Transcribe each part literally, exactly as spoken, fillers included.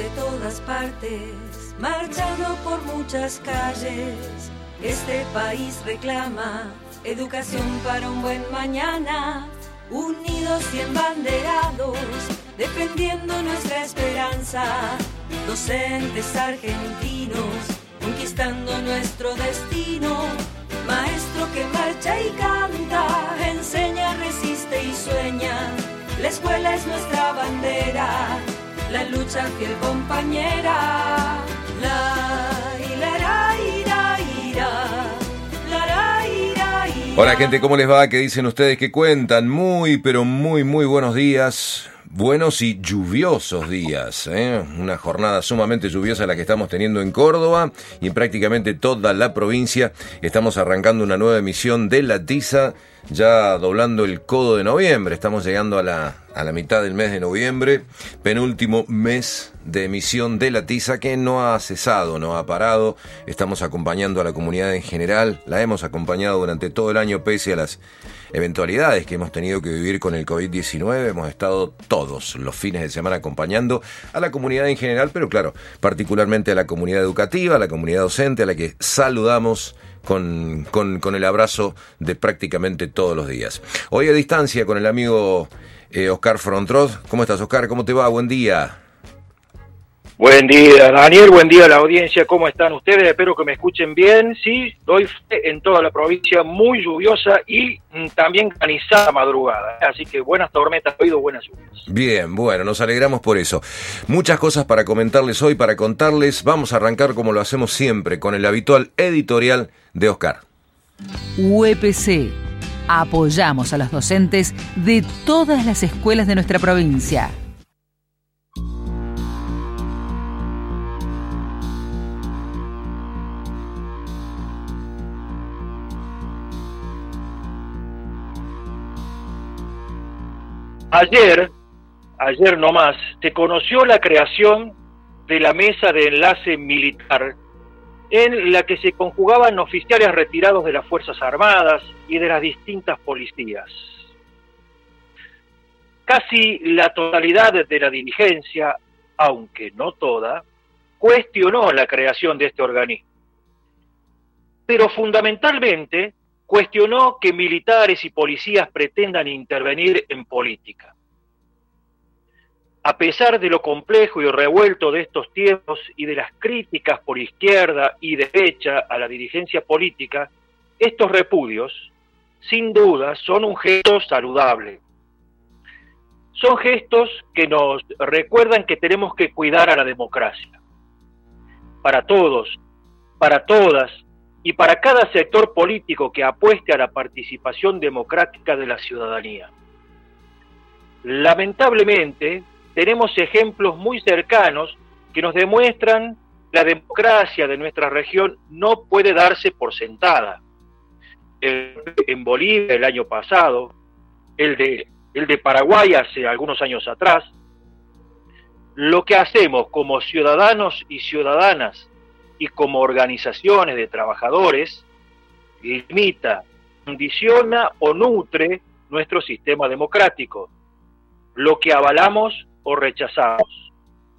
todas partes, marchando por muchas calles. Este país reclama educación para un buen mañana, unidos y embanderados, defendiendo nuestra esperanza. Docentes argentinos, conquistando nuestro destino. Maestro que marcha y canta, enseña, resiste y sueña. La escuela es nuestra bandera, la lucha fiel compañera. La, ira, ira, ira, la, ira, ira. Hola gente, ¿cómo les va? ¿Qué dicen ustedes? ¿Qué cuentan? Muy, pero muy, muy buenos días. Buenos y lluviosos días, ¿eh? Una jornada sumamente lluviosa la que estamos teniendo en Córdoba y en prácticamente toda la provincia. Estamos arrancando una nueva emisión de La Tiza, ya doblando el codo de noviembre. Estamos llegando a la, a la mitad del mes de noviembre, penúltimo mes de emisión de La Tiza, que no ha cesado, no ha parado. Estamos acompañando a la comunidad en general, la hemos acompañado durante todo el año pese a las eventualidades que hemos tenido que vivir con el covid diecinueve. Hemos estado todos los fines de semana acompañando a la comunidad en general, pero claro, particularmente a la comunidad educativa, a la comunidad docente, a la que saludamos con, con, con el abrazo de prácticamente todos los días. Hoy a distancia con el amigo eh, Oscar Frontrot. ¿Cómo estás, Oscar? ¿Cómo te va? Buen día. Buen día, Daniel, buen día a la audiencia, ¿cómo están ustedes? Espero que me escuchen bien. Sí, doy fe en toda la provincia, muy lluviosa y mm, también granizada madrugada, ¿eh? Así que buenas tormentas, oído, buenas lluvias. Bien, bueno, nos alegramos por eso. Muchas cosas para comentarles hoy, para contarles. Vamos a arrancar como lo hacemos siempre, con el habitual editorial de Oscar. U E P C. Apoyamos a los docentes de todas las escuelas de nuestra provincia. Ayer, ayer nomás, se conoció la creación de la mesa de enlace militar en la que se conjugaban oficiales retirados de las Fuerzas Armadas y de las distintas policías. Casi la totalidad de la dirigencia, aunque no toda, cuestionó la creación de este organismo. Pero fundamentalmente cuestionó que militares y policías pretendan intervenir en política. A pesar de lo complejo y revuelto de estos tiempos y de las críticas por izquierda y derecha a la dirigencia política, estos repudios, sin duda, son un gesto saludable. Son gestos que nos recuerdan que tenemos que cuidar a la democracia. Para todos, para todas, y para cada sector político que apueste a la participación democrática de la ciudadanía. Lamentablemente, tenemos ejemplos muy cercanos que nos demuestran que la democracia de nuestra región no puede darse por sentada. El, en Bolivia el año pasado, el de, el de Paraguay hace algunos años atrás. Lo que hacemos como ciudadanos y ciudadanas y como organizaciones de trabajadores, limita, condiciona o nutre nuestro sistema democrático, lo que avalamos o rechazamos.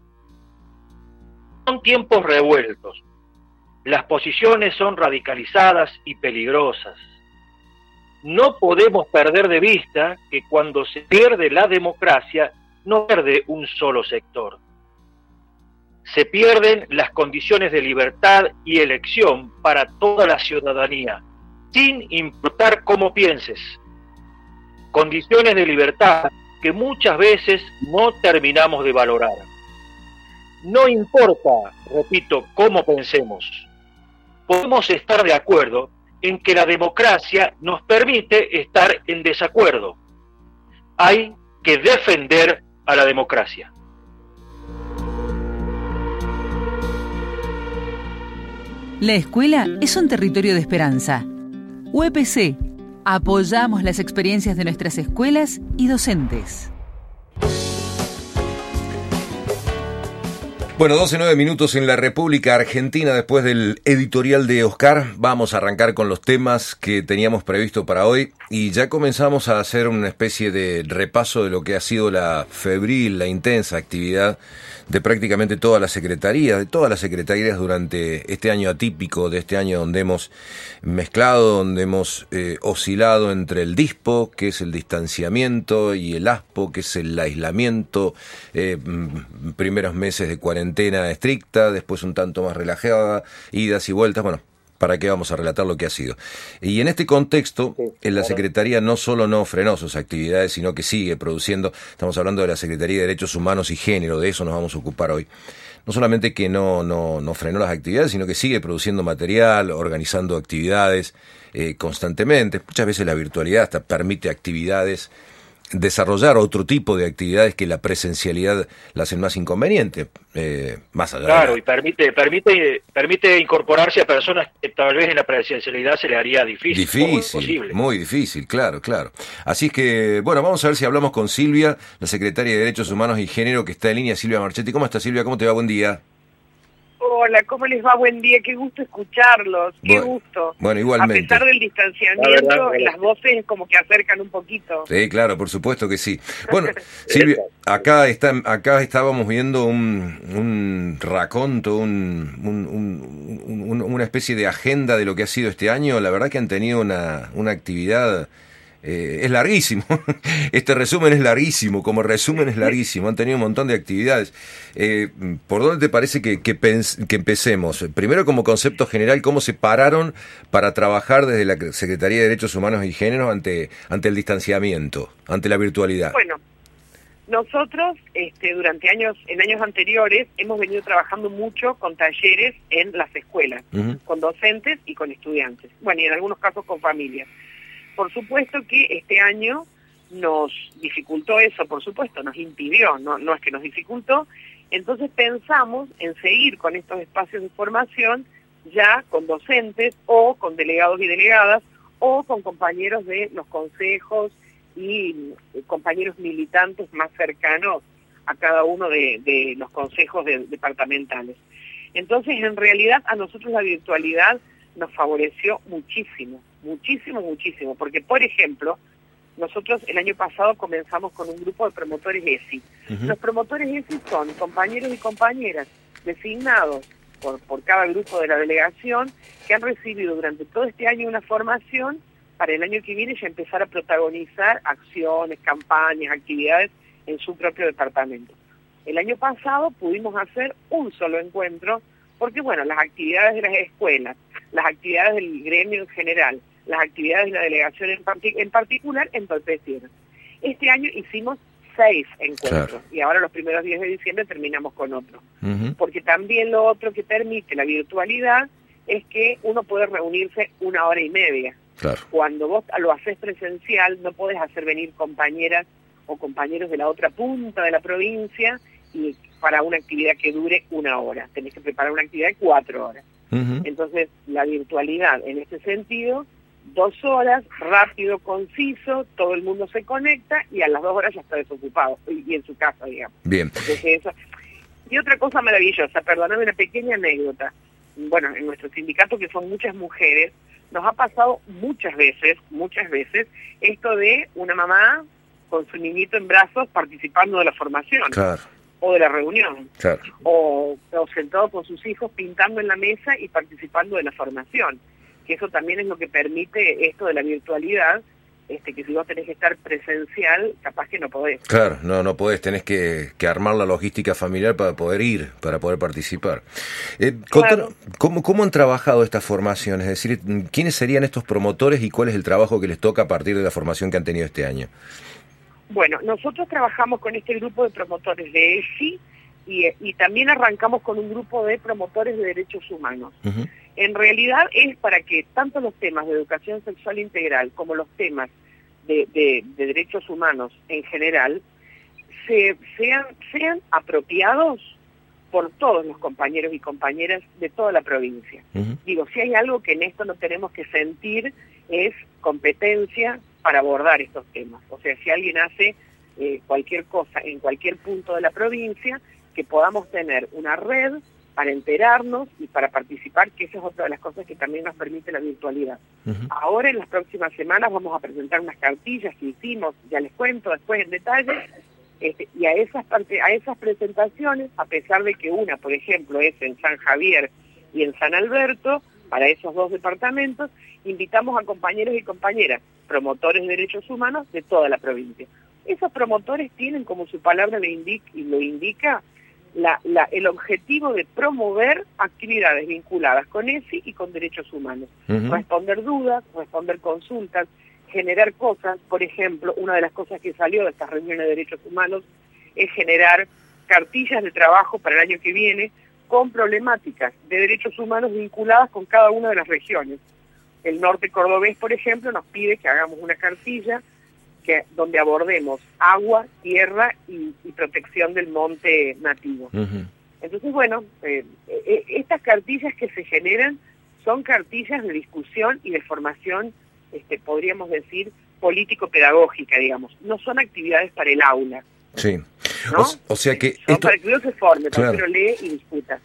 Son tiempos revueltos, las posiciones son radicalizadas y peligrosas. No podemos perder de vista que cuando se pierde la democracia, no pierde un solo sector. Se pierden las condiciones de libertad y elección para toda la ciudadanía, sin importar cómo pienses. Condiciones de libertad que muchas veces no terminamos de valorar. No importa, repito, cómo pensemos. Podemos estar de acuerdo en que la democracia nos permite estar en desacuerdo. Hay que defender a la democracia. La escuela es un territorio de esperanza. U E P C. Apoyamos las experiencias de nuestras escuelas y docentes. Bueno, doce nueve minutos en la República Argentina después del editorial de Oscar. Vamos a arrancar con los temas que teníamos previsto para hoy y ya comenzamos a hacer una especie de repaso de lo que ha sido la febril, la intensa actividad de prácticamente todas las secretarías, de todas las secretarías durante este año atípico, de este año donde hemos mezclado, donde hemos eh, oscilado entre el DISPO, que es el distanciamiento, y el ASPO, que es el aislamiento, eh, primeros meses de cuarentena estricta, después un tanto más relajada, idas y vueltas, bueno, ¿para qué vamos a relatar lo que ha sido? Y en este contexto, sí, en la Secretaría no solo no frenó sus actividades, sino que sigue produciendo. Estamos hablando de la Secretaría de Derechos Humanos y Género, de eso nos vamos a ocupar hoy. No solamente que no, no, no frenó las actividades, sino que sigue produciendo material, organizando actividades eh, constantemente. Muchas veces la virtualidad hasta permite actividades, desarrollar otro tipo de actividades que la presencialidad la hacen más inconveniente, eh, más allá. Claro, de la... y permite permite permite incorporarse a personas que tal vez en la presencialidad se le haría difícil. Difícil, muy difícil, claro, claro. Así es que, bueno, vamos a ver si hablamos con Silvia, la Secretaria de Derechos Humanos y Género, que está en línea, Silvia Marchetti. ¿Cómo estás, Silvia? ¿Cómo te va? Buen día. Hola, ¿cómo les va? Buen día, qué gusto escucharlos, qué bueno, gusto. Bueno, igualmente. A pesar del distanciamiento, la verdad, las voces como que acercan un poquito. Sí, claro, por supuesto que sí. Bueno, Silvia, acá está, acá estábamos viendo un, un raconto, un, un, un, un, una especie de agenda de lo que ha sido este año. La verdad que han tenido una, una actividad... Eh, es larguísimo, este resumen es larguísimo, como resumen es larguísimo, han tenido un montón de actividades. Eh, ¿Por dónde te parece que, que, pens- que empecemos? Primero, como concepto general, ¿cómo se pararon para trabajar desde la Secretaría de Derechos Humanos y Género ante, ante el distanciamiento, ante la virtualidad? Bueno, nosotros este, durante años, en años anteriores, hemos venido trabajando mucho con talleres en las escuelas, uh-huh. con docentes y con estudiantes, bueno, y en algunos casos con familias. Por supuesto que este año nos dificultó eso, por supuesto, nos impidió, no, no es que nos dificultó. Entonces pensamos en seguir con estos espacios de formación ya con docentes o con delegados y delegadas o con compañeros de los consejos y compañeros militantes más cercanos a cada uno de, de los consejos de, departamentales. Entonces, en realidad, a nosotros la virtualidad nos favoreció muchísimo. Muchísimo, muchísimo, porque por ejemplo, nosotros el año pasado comenzamos con un grupo de promotores E S I. Uh-huh. Los promotores E S I son compañeros y compañeras designados por, por cada grupo de la delegación que han recibido durante todo este año una formación para el año que viene ya empezar a protagonizar acciones, campañas, actividades en su propio departamento. El año pasado pudimos hacer un solo encuentro porque, bueno, las actividades de las escuelas, las actividades del gremio en general, las actividades de la delegación en, partic- en particular entorpecieron. Este año hicimos seis encuentros, claro. Y ahora los primeros días de diciembre terminamos con otro. Uh-huh. Porque también lo otro que permite la virtualidad es que uno puede reunirse una hora y media. Claro. Cuando vos lo haces presencial, no podés hacer venir compañeras o compañeros de la otra punta de la provincia y para una actividad que dure una hora. Tenés que preparar una actividad de cuatro horas. Uh-huh. Entonces, la virtualidad, en este sentido, dos horas, rápido, conciso, todo el mundo se conecta y a las dos horas ya está desocupado y en su casa, digamos. Bien. Entonces, eso. Y otra cosa maravillosa, perdóname una pequeña anécdota. Bueno, en nuestro sindicato, que son muchas mujeres, nos ha pasado muchas veces, muchas veces, esto de una mamá con su niñito en brazos participando de la formación. Claro. O de la reunión, claro. o, o sentado con sus hijos pintando en la mesa y participando de la formación, que eso también es lo que permite esto de la virtualidad, este que si vos tenés que estar presencial, capaz que no podés. Claro, no no podés, tenés que, que armar la logística familiar para poder ir, para poder participar. Eh, claro. ¿cómo, ¿Cómo han trabajado esta formación? Es decir, ¿quiénes serían estos promotores y cuál es el trabajo que les toca a partir de la formación que han tenido este año? Bueno, nosotros trabajamos con este grupo de promotores de E S I y, y también arrancamos con un grupo de promotores de derechos humanos. Uh-huh. En realidad es para que tanto los temas de educación sexual integral como los temas de, de, de derechos humanos en general se, sean, sean apropiados por todos los compañeros y compañeras de toda la provincia. Uh-huh. Digo, si hay algo que en esto no tenemos que sentir es competencia para abordar estos temas. O sea, si alguien hace eh, cualquier cosa en cualquier punto de la provincia, que podamos tener una red para enterarnos y para participar, que esa es otra de las cosas que también nos permite la virtualidad. Uh-huh. Ahora, en las próximas semanas, vamos a presentar unas cartillas que hicimos, ya les cuento después en detalle, este, y a esas, a esas presentaciones, a pesar de que una, por ejemplo, es en San Javier y en San Alberto, para esos dos departamentos, invitamos a compañeros y compañeras, promotores de derechos humanos de toda la provincia. Esos promotores tienen, como su palabra le indica, y lo indica, La, la, el objetivo de promover actividades vinculadas con E S I y con derechos humanos. Uh-huh. Responder dudas, responder consultas, generar cosas. Por ejemplo, una de las cosas que salió de estas reuniones de derechos humanos es generar cartillas de trabajo para el año que viene con problemáticas de derechos humanos vinculadas con cada una de las regiones. El norte cordobés, por ejemplo, nos pide que hagamos una cartilla que donde abordemos agua, tierra y, y protección del monte nativo. Uh-huh. Entonces, bueno, eh, eh, estas cartillas que se generan son cartillas de discusión y de formación, este, podríamos decir, político-pedagógica, digamos. No son actividades para el aula. Sí. ¿No? O, o sea que... Son esto... para que uno se forme, claro. para que uno lee y discuta.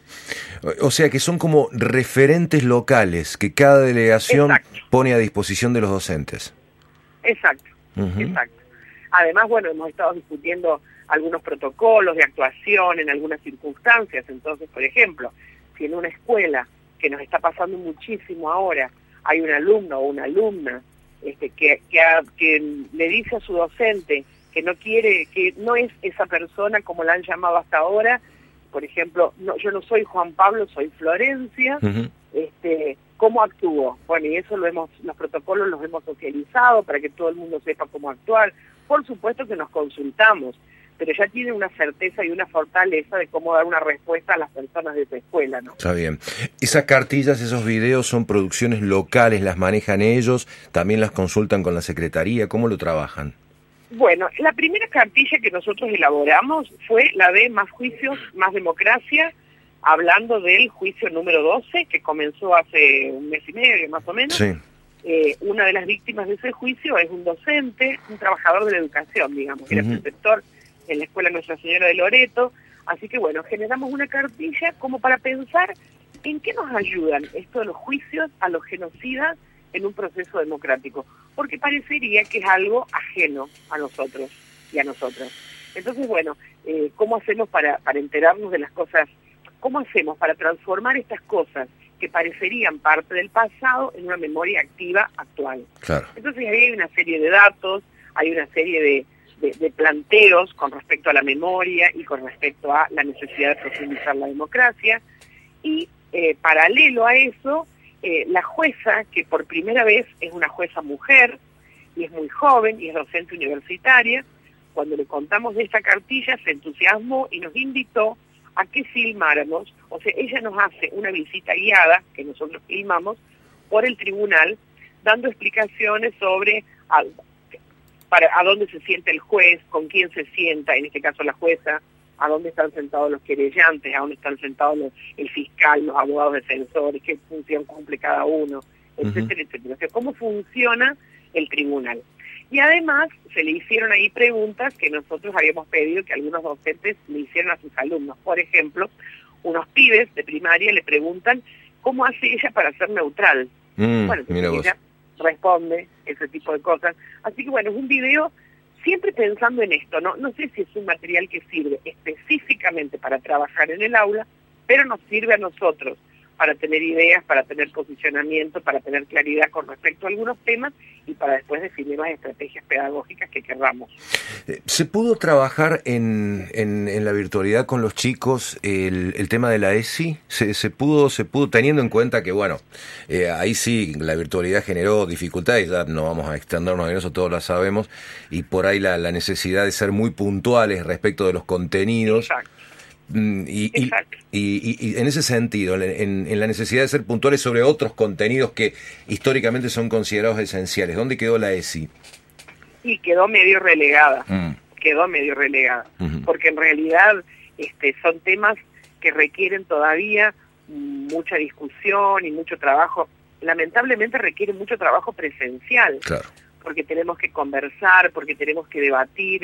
O sea que son como referentes locales que cada delegación Exacto. pone a disposición de los docentes. Exacto. Uh-huh. Exacto. Además, bueno, hemos estado discutiendo algunos protocolos de actuación en algunas circunstancias. Entonces, por ejemplo, si en una escuela, que nos está pasando muchísimo ahora, hay un alumno o una alumna este, que, que, ha, que le dice a su docente que no quiere, que no es esa persona como la han llamado hasta ahora, por ejemplo, no, yo no soy Juan Pablo, soy Florencia, uh-huh. este ¿cómo actúo? Bueno, y eso lo hemos, los protocolos los hemos socializado para que todo el mundo sepa cómo actuar. Por supuesto que nos consultamos, pero ya tiene una certeza y una fortaleza de cómo dar una respuesta a las personas de esa escuela, ¿no? Está bien. Esas cartillas, esos videos son producciones locales, las manejan ellos, también las consultan con la Secretaría, ¿cómo lo trabajan? Bueno, la primera cartilla que nosotros elaboramos fue la de Más Juicios, Más Democracia, hablando del juicio número doce, que comenzó hace un mes y medio, más o menos. Sí. Eh, una de las víctimas de ese juicio es un docente, un trabajador de la educación, digamos, que uh-huh. era preceptor en la Escuela Nuestra Señora de Loreto. Así que, bueno, generamos una cartilla como para pensar en qué nos ayudan esto de los juicios a los genocidas en un proceso democrático, porque parecería que es algo ajeno a nosotros y a nosotras. Entonces, bueno, eh, ¿cómo hacemos para, para enterarnos de las cosas? ¿Cómo hacemos para transformar estas cosas que parecerían parte del pasado en una memoria activa actual? Claro. Entonces ahí hay una serie de datos, hay una serie de, de, de planteos con respecto a la memoria y con respecto a la necesidad de profundizar la democracia. Y eh, paralelo a eso, eh, la jueza, que por primera vez es una jueza mujer, y es muy joven, y es docente universitaria, cuando le contamos de esta cartilla se entusiasmó y nos invitó a que filmáramos, o sea, ella nos hace una visita guiada, que nosotros filmamos, por el tribunal, dando explicaciones sobre a, para, a dónde se sienta el juez, con quién se sienta, en este caso la jueza, a dónde están sentados los querellantes, a dónde están sentados los, el fiscal, los abogados defensores, qué función cumple cada uno, etcétera, uh-huh. etcétera. O sea, cómo funciona el tribunal. Y además se le hicieron ahí preguntas que nosotros habíamos pedido que algunos docentes le hicieran a sus alumnos. Por ejemplo, unos pibes de primaria le preguntan cómo hace ella para ser neutral. Mm, bueno, mira vos. Ella responde ese tipo de cosas. Así que bueno, es un video siempre pensando en esto, ¿no? No sé si es un material que sirve específicamente para trabajar en el aula, pero nos sirve a nosotros para tener ideas, para tener posicionamiento, para tener claridad con respecto a algunos temas y para después definir las estrategias pedagógicas que querramos. ¿Se pudo trabajar en, en, en la virtualidad con los chicos el, el tema de la E S I? ¿Se, se pudo, se pudo teniendo en cuenta que, bueno, eh, ahí sí la virtualidad generó dificultades, ya no vamos a extendernos en eso, todos lo sabemos, y por ahí la, la necesidad de ser muy puntuales respecto de los contenidos. Exacto. Y, y, y, y, y en ese sentido, en, en la necesidad de ser puntuales sobre otros contenidos que históricamente son considerados esenciales, ¿dónde quedó la E S I? Y quedó medio relegada, mm. quedó medio relegada, uh-huh. porque en realidad este, son temas que requieren todavía mucha discusión y mucho trabajo, lamentablemente requieren mucho trabajo presencial, claro. porque tenemos que conversar, porque tenemos que debatir,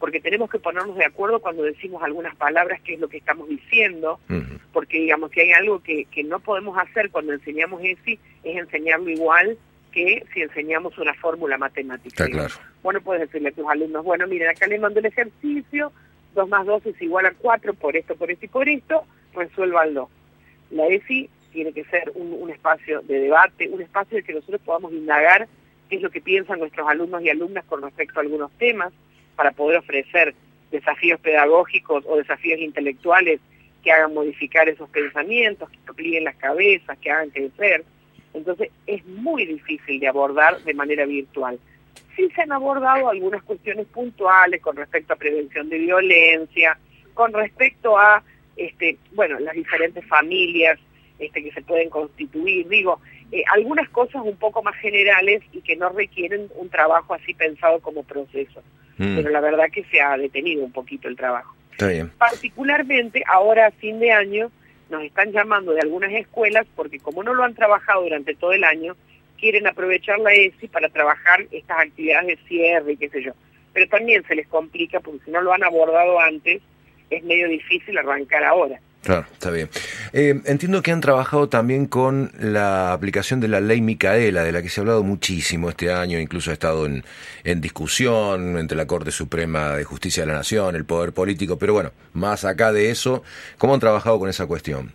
porque tenemos que ponernos de acuerdo cuando decimos algunas palabras, qué es lo que estamos diciendo, uh-huh. porque digamos que hay algo que, que no podemos hacer cuando enseñamos E S I, es enseñarlo igual que si enseñamos una fórmula matemática. Está claro. Bueno, puedes decirle a tus alumnos, bueno, miren, acá les mando el ejercicio, dos más dos es igual a cuatro, por esto, por esto y por esto, resuélvanlo. La E S I tiene que ser un, un espacio de debate, un espacio en que nosotros podamos indagar qué es lo que piensan nuestros alumnos y alumnas con respecto a algunos temas, para poder ofrecer desafíos pedagógicos o desafíos intelectuales que hagan modificar esos pensamientos, que amplíen las cabezas, que hagan crecer. Entonces es muy difícil de abordar de manera virtual. Sí se han abordado algunas cuestiones puntuales con respecto a prevención de violencia, con respecto a este, bueno, las diferentes familias este, que se pueden constituir, digo, eh, algunas cosas un poco más generales y que no requieren un trabajo así pensado como proceso. Mm. Pero la verdad que se ha detenido un poquito el trabajo. Está bien. Particularmente ahora a fin de año nos están llamando de algunas escuelas porque como no lo han trabajado durante todo el año, quieren aprovechar la E S I para trabajar estas actividades de cierre y qué sé yo. Pero también se les complica porque si no lo han abordado antes, es medio difícil arrancar ahora. Claro, está bien. Eh, entiendo que han trabajado también con la aplicación de la ley Micaela, de la que se ha hablado muchísimo este año, incluso ha estado en, en discusión entre la Corte Suprema de Justicia de la Nación, el Poder Político, pero bueno, más acá de eso, ¿cómo han trabajado con esa cuestión?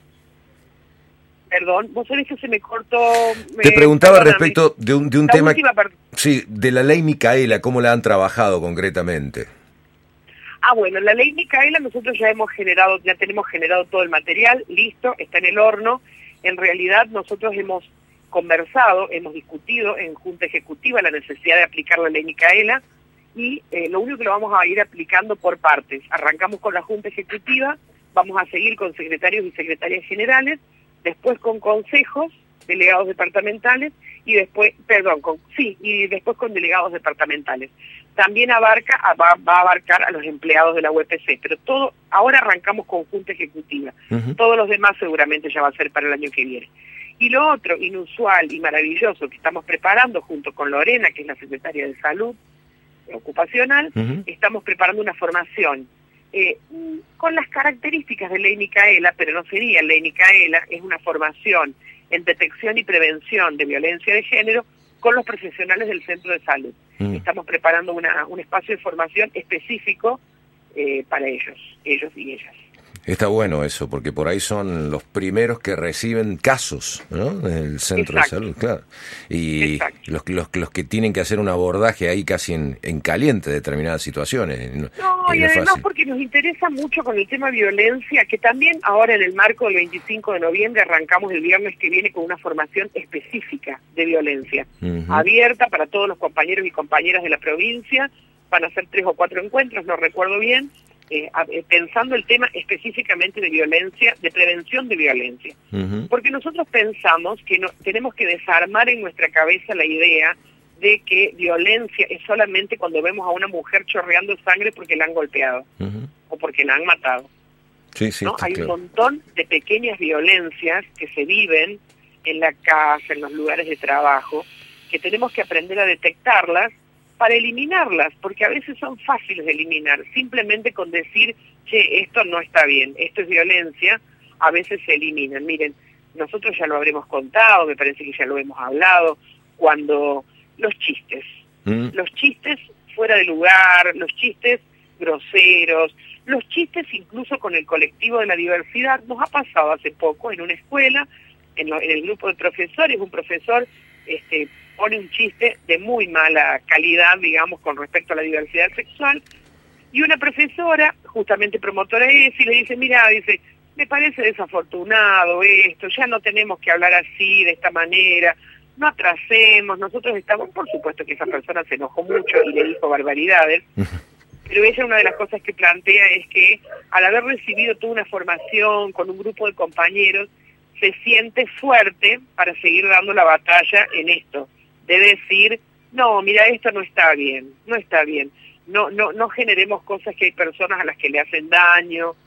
Perdón, vos sabés que se me cortó... Me, Te preguntaba perdóname. respecto de un, de un la tema... Part... Sí, de la ley Micaela, ¿cómo la han trabajado concretamente? Ah, bueno, la ley Micaela nosotros ya hemos generado, ya tenemos generado todo el material, listo, está en el horno. En realidad nosotros hemos conversado, hemos discutido en Junta Ejecutiva la necesidad de aplicar la ley Micaela y eh, lo único que lo vamos a ir aplicando por partes. Arrancamos con la Junta Ejecutiva, vamos a seguir con secretarios y secretarias generales, después con consejos, delegados departamentales y después, perdón, con, sí, y después con delegados departamentales. También abarca, va, va a abarcar a los empleados de la U P C, pero todo, ahora arrancamos con Junta Ejecutiva. Uh-huh. Todos los demás seguramente ya va a ser para el año que viene. Y lo otro inusual y maravilloso que estamos preparando junto con Lorena, que es la secretaria de Salud Ocupacional, uh-huh. estamos preparando una formación eh, con las características de ley Micaela, pero no sería ley Micaela, es una formación en detección y prevención de violencia de género con los profesionales del centro de salud. Mm. Estamos preparando una, un espacio de formación específico eh, para ellos, ellos y ellas. Está bueno eso, porque por ahí son los primeros que reciben casos, ¿no? Del centro Exacto. de salud, claro. Y los, los, los que tienen que hacer un abordaje ahí casi en, en caliente de determinadas situaciones. No, no y además fácil. Porque nos interesa mucho con el tema violencia, que también ahora en el marco del veinticinco de noviembre arrancamos el viernes que viene con una formación específica de violencia, uh-huh. abierta para todos los compañeros y compañeras de la provincia. Van a ser tres o cuatro encuentros, no recuerdo bien. Eh, pensando el tema específicamente de violencia, de prevención de violencia. Uh-huh. Porque nosotros pensamos que no, tenemos que desarmar en nuestra cabeza la idea de que violencia es solamente cuando vemos a una mujer chorreando sangre porque la han golpeado uh-huh. o porque la han matado. Sí, sí, ¿no? Hay claro. un montón de pequeñas violencias que se viven en la casa, en los lugares de trabajo, que tenemos que aprender a detectarlas para eliminarlas, porque a veces son fáciles de eliminar, simplemente con decir, che, esto no está bien, esto es violencia, a veces se eliminan. Miren, nosotros ya lo habremos contado, me parece que ya lo hemos hablado, cuando los chistes, mm. los chistes fuera de lugar, los chistes groseros, los chistes incluso con el colectivo de la diversidad, nos ha pasado hace poco en una escuela, en, lo, en el grupo de profesores, un profesor, este, pone un chiste de muy mala calidad, digamos, con respecto a la diversidad sexual, y una profesora, justamente promotora de E S I, le dice, mira, dice, me parece desafortunado esto, ya no tenemos que hablar así, de esta manera, no atrasemos, nosotros estamos, por supuesto que esa persona se enojó mucho y le dijo barbaridades, pero ella una de las cosas que plantea es que al haber recibido toda una formación con un grupo de compañeros, se siente fuerte para seguir dando la batalla en esto, de decir, no, mira, esto no está bien, no está bien, no no no generemos cosas que hay personas a las que le hacen daño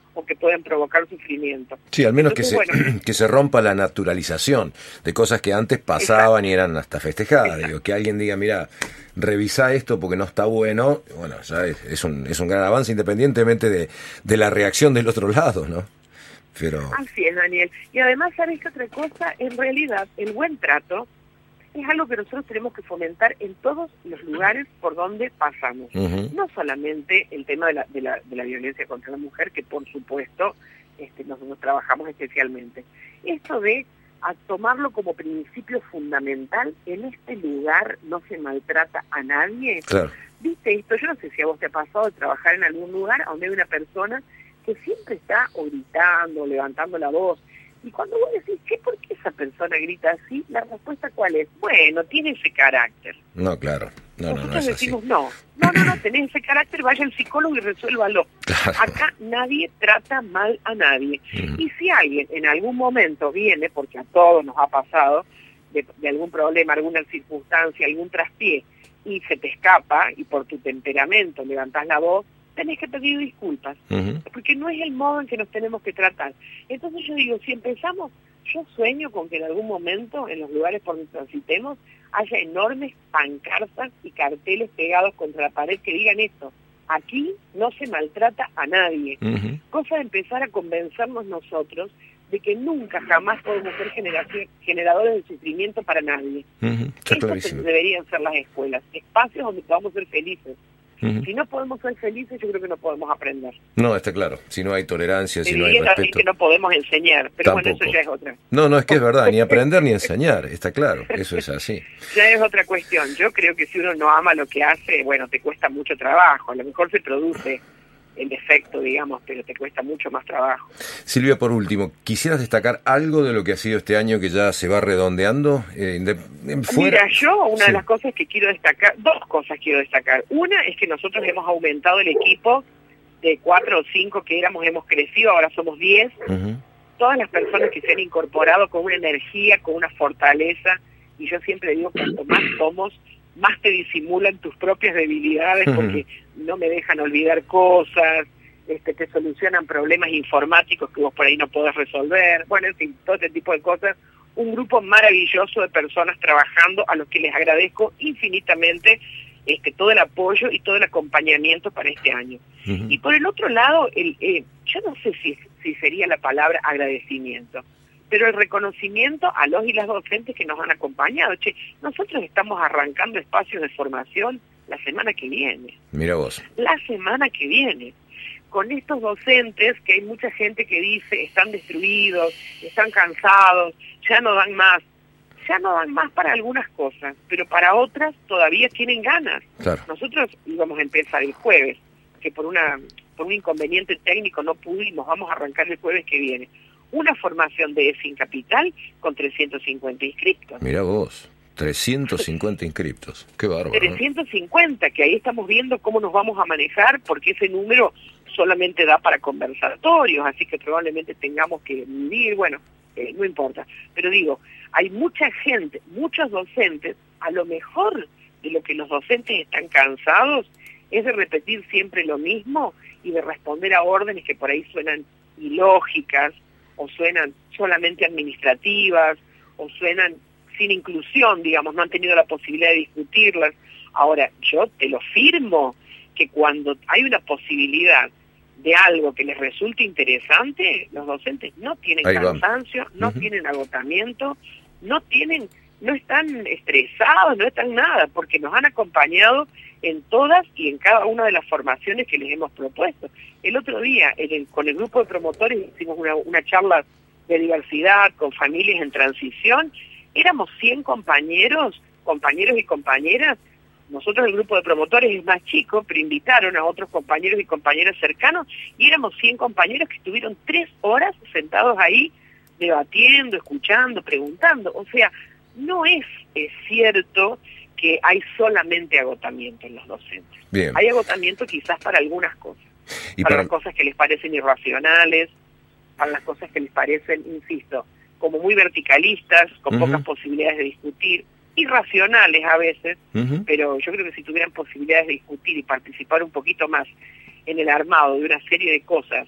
o que pueden provocar sufrimiento. Sí, al menos Entonces, que se bueno, que se rompa la naturalización de cosas que antes pasaban exacto, y eran hasta festejadas. exacto. Digo, que alguien diga, mira, revisa esto porque no está bueno, bueno, ya es, es un es un gran avance independientemente de, de la reacción del otro lado, ¿no? Pero Así es, Daniel. Y además, ¿sabes qué otra cosa? En realidad, el buen trato es algo que nosotros tenemos que fomentar en todos los lugares por donde pasamos. uh-huh. No solamente el tema de la, de la, de la violencia contra la mujer, que por supuesto este, nosotros trabajamos especialmente. Esto de a tomarlo como principio fundamental, en este lugar no se maltrata a nadie. Claro. ¿Viste esto? Yo no sé si a vos te ha pasado de trabajar en algún lugar donde hay una persona que siempre está o gritando, levantando la voz. Y cuando vos decís, ¿qué, ¿por qué esa persona grita así? La respuesta, ¿cuál es? Bueno, tiene ese carácter. No, claro. No, no, Nosotros no es decimos, así. no, no, no, no, tenés ese carácter, vaya al psicólogo y resuélvalo. Claro. Acá nadie trata mal a nadie. Uh-huh. Y si alguien en algún momento viene, porque a todos nos ha pasado, de, de algún problema, alguna circunstancia, algún traspié, y se te escapa, y por tu temperamento levantás la voz, tenés que pedir disculpas, Uh-huh. porque no es el modo en que nos tenemos que tratar. Entonces yo digo, si empezamos, yo sueño con que en algún momento, en los lugares por donde transitemos, haya enormes pancartas y carteles pegados contra la pared que digan esto: aquí no se maltrata a nadie. Uh-huh. Cosa de empezar a convencernos nosotros de que nunca, jamás podemos ser generación, generadores de sufrimiento para nadie. Uh-huh. Está Estos clarísimo. deberían ser las escuelas, espacios donde podamos ser felices. Uh-huh. Si no podemos ser felices, yo creo que no podemos aprender. No, está claro. Si no hay tolerancia, si no hay Debería también respeto. que no podemos enseñar, pero bueno, Tampoco. eso ya es otra. No, no, es que es verdad, ni aprender ni enseñar, está claro, eso es así. Ya es otra cuestión. Yo creo que si uno no ama lo que hace, bueno, te cuesta mucho trabajo. A lo mejor se produce el efecto, digamos, pero te cuesta mucho más trabajo. Silvia, por último, ¿quisieras destacar algo de lo que ha sido este año que ya se va redondeando? Eh, de, de fuera... Mira, yo una Sí. de las cosas que quiero destacar, dos cosas quiero destacar. Una es que nosotros hemos aumentado el equipo de cuatro o cinco que éramos, hemos crecido, ahora somos diez. Uh-huh. Todas las personas que se han incorporado con una energía, con una fortaleza, y yo siempre digo, cuanto más somos, más te disimulan tus propias debilidades, porque no me dejan olvidar cosas, este, te solucionan problemas informáticos que vos por ahí no podés resolver, bueno, en fin, todo este tipo de cosas. Un grupo maravilloso de personas trabajando, a los que les agradezco infinitamente este, todo el apoyo y todo el acompañamiento para este año. Uh-huh. Y por el otro lado, el, eh, yo no sé si, si sería la palabra agradecimiento, pero el reconocimiento a los y las docentes que nos han acompañado. Che, nosotros estamos arrancando espacios de formación la semana que viene. Mira vos. La semana que viene. Con estos docentes, que hay mucha gente que dice, están destruidos, están cansados, ya no dan más. Ya no dan más para algunas cosas, pero para otras todavía tienen ganas. Claro. Nosotros íbamos a empezar el jueves, que por una por un inconveniente técnico no pudimos, vamos a arrancar el jueves que viene. Una formación de EFIN Capital con trescientos cincuenta inscriptos. Mira vos, trescientos cincuenta inscriptos, qué bárbaro. trescientos cincuenta, que ahí estamos viendo cómo nos vamos a manejar, porque ese número solamente da para conversatorios, así que probablemente tengamos que vivir, bueno, eh, no importa. Pero digo, hay mucha gente, muchos docentes, a lo mejor de lo que los docentes están cansados es de repetir siempre lo mismo y de responder a órdenes que por ahí suenan ilógicas, o suenan solamente administrativas, o suenan sin inclusión, digamos, no han tenido la posibilidad de discutirlas. Ahora, yo te lo firmo, que cuando hay una posibilidad de algo que les resulte interesante, los docentes no tienen Ahí va. cansancio, no Uh-huh. tienen agotamiento, no tienen, no están estresados, no están nada, porque nos han acompañado en todas y en cada una de las formaciones que les hemos propuesto. El otro día, en el, con el grupo de promotores, hicimos una, una charla de diversidad con familias en transición. Éramos cien compañeros, compañeros y compañeras. Nosotros, el grupo de promotores, es más chico, pero invitaron a otros compañeros y compañeras cercanos, y éramos cien compañeros que estuvieron tres horas sentados ahí, debatiendo, escuchando, preguntando. O sea, no es, es cierto que hay solamente agotamiento en los docentes. Bien. Hay agotamiento quizás para algunas cosas, Y para para... las cosas que les parecen irracionales, para las cosas que les parecen, insisto, como muy verticalistas, con Uh-huh. pocas posibilidades de discutir, irracionales a veces, Uh-huh. pero yo creo que si tuvieran posibilidades de discutir y participar un poquito más en el armado de una serie de cosas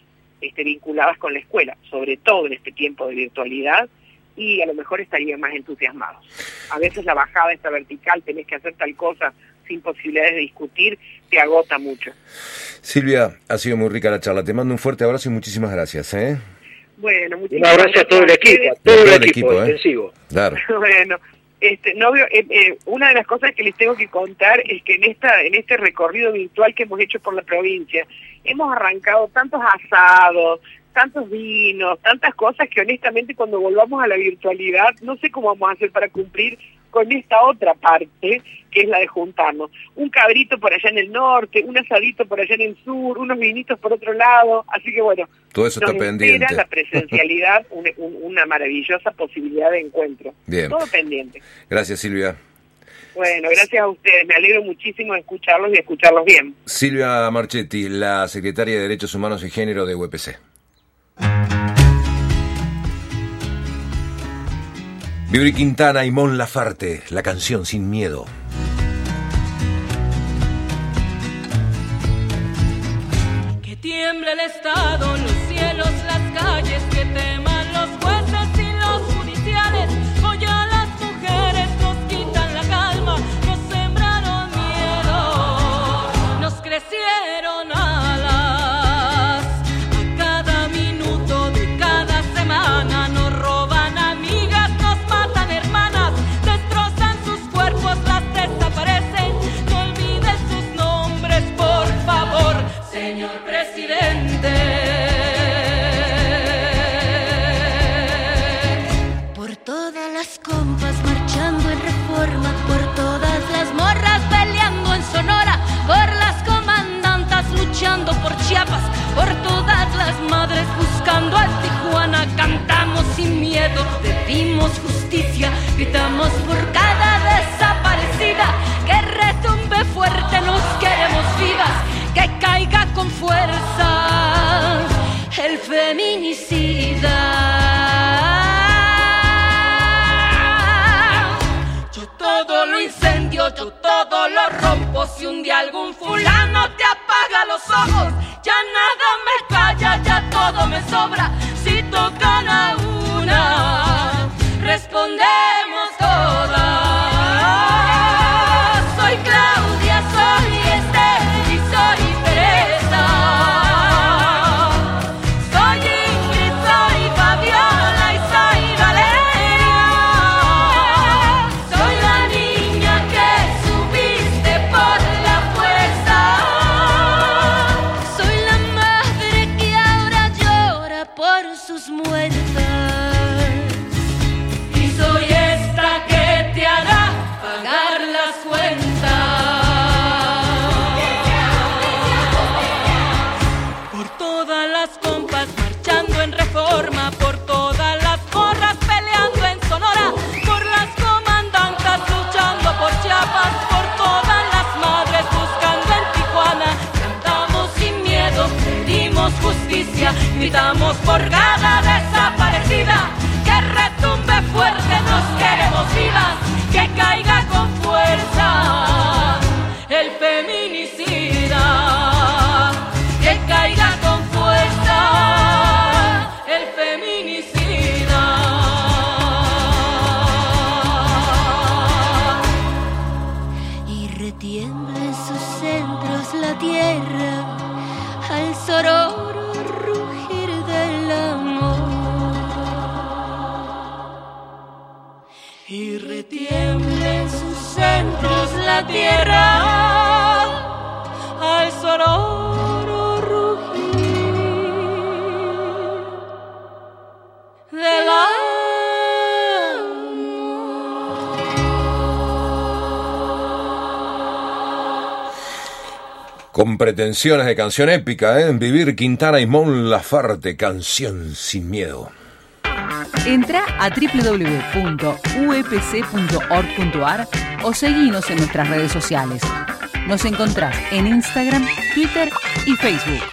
este, vinculadas con la escuela, sobre todo en este tiempo de virtualidad, y a lo mejor estarían más entusiasmados. A veces la bajada esta vertical, tenés que hacer tal cosa sin posibilidades de discutir, te agota mucho. Silvia, ha sido muy rica la charla. Te mando un fuerte abrazo y muchísimas gracias. ¿eh? Bueno, muchísimas gracias. Un abrazo a todo el equipo, a todo, todo el, el equipo, equipo intensivo. ¿eh? Claro. Bueno, este, novio, eh, eh, una de las cosas que les tengo que contar es que en esta, en este recorrido virtual que hemos hecho por la provincia, hemos arrancado tantos asados, tantos vinos, tantas cosas que honestamente cuando volvamos a la virtualidad no sé cómo vamos a hacer para cumplir con esta otra parte que es la de juntarnos. Un cabrito por allá en el norte, un asadito por allá en el sur, unos vinitos por otro lado, así que bueno, todo eso está pendiente. Espera la presencialidad, una, una maravillosa posibilidad de encuentro. Bien. Todo pendiente. Gracias, Silvia. Bueno, gracias a ustedes, me alegro muchísimo de escucharlos y de escucharlos bien. Silvia Marchetti, la secretaria de Derechos Humanos y Género de U E P C. Vibri Quintana y Mon Laferte, la canción Sin Miedo. Que tiemble el Estado, los cielos, las calles, que teman los jueces y los judiciales. Hoy a las mujeres nos quitan la calma, nos sembraron miedo, nos crecieron alas. A cada minuto de cada semana nos roban amigas, nos matan hermanas, destrozan sus cuerpos, las desaparecen. No olviden sus nombres, por favor, señor presidente. Por todas las compas marchando en Reforma, por todas las morras peleando en Sonora, por las comandantas luchando por Chiapas, por todas las madres buscando a Tijuana. Cantamos sin miedo, pedimos justicia, gritamos por cada desaparecida. Que retumbe fuerte, nos queremos vivas, que caiga con fuerza el feminicida. Yo todo lo incendio, yo todo lo rompo. Si un día algún fulano te apaga los ojos, ya nada me calla, ya todo me sobra. Si tocan a una, respondemos todas. Soy Claudia, soy Esther y soy Teresa. Soy Ingrid, soy Fabiola y soy Valeria. Soy la niña que subiste por la fuerza. Soy la madre que ahora llora por sus muertas. Y soy esta que te hará pagar las cuentas. Por todas las compas marchando en Reforma, por todas las morras peleando en Sonora, por las comandantas luchando por Chiapas, por todas las madres buscando en Tijuana. Cantamos sin miedo, pedimos justicia, gritamos por cada desaparecida. Que retumbe fuerte, nos queremos vivas, que caiga con fuerza el feminicida. Que caiga con fuerza el feminicida. Y retiembla en sus centros la tierra al sororo rugir del amor. Y retiembla en sus centros la tierra al sonoro rugir del amor. Con pretensiones de canción épica, ¿eh? Vivir Quintana y Mon Laferte, canción Sin Miedo. Entra a doble u doble u doble u punto u e p c punto org punto a r o seguinos en nuestras redes sociales. Nos encontrás en Instagram, Twitter y Facebook.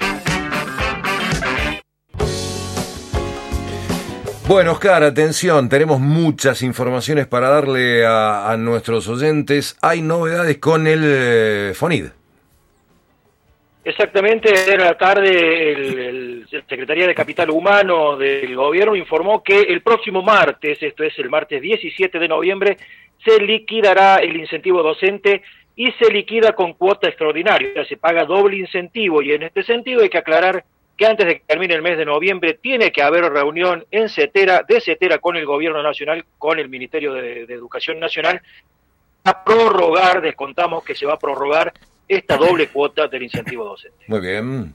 Bueno, Oscar, atención, tenemos muchas informaciones para darle a, a nuestros oyentes. Hay novedades con el eh, FONID. Exactamente, ayer a la tarde el, el, la Secretaría de Capital Humano del Gobierno informó que el próximo martes, esto es el martes diecisiete de noviembre, se liquidará el incentivo docente y se liquida con cuota extraordinaria, o sea, se paga doble incentivo, y en este sentido hay que aclarar que antes de que termine el mes de noviembre tiene que haber reunión en CETERA, de CETERA con el Gobierno Nacional, con el Ministerio de, de Educación Nacional, a prorrogar, descontamos que se va a prorrogar esta doble cuota del incentivo docente. Muy bien.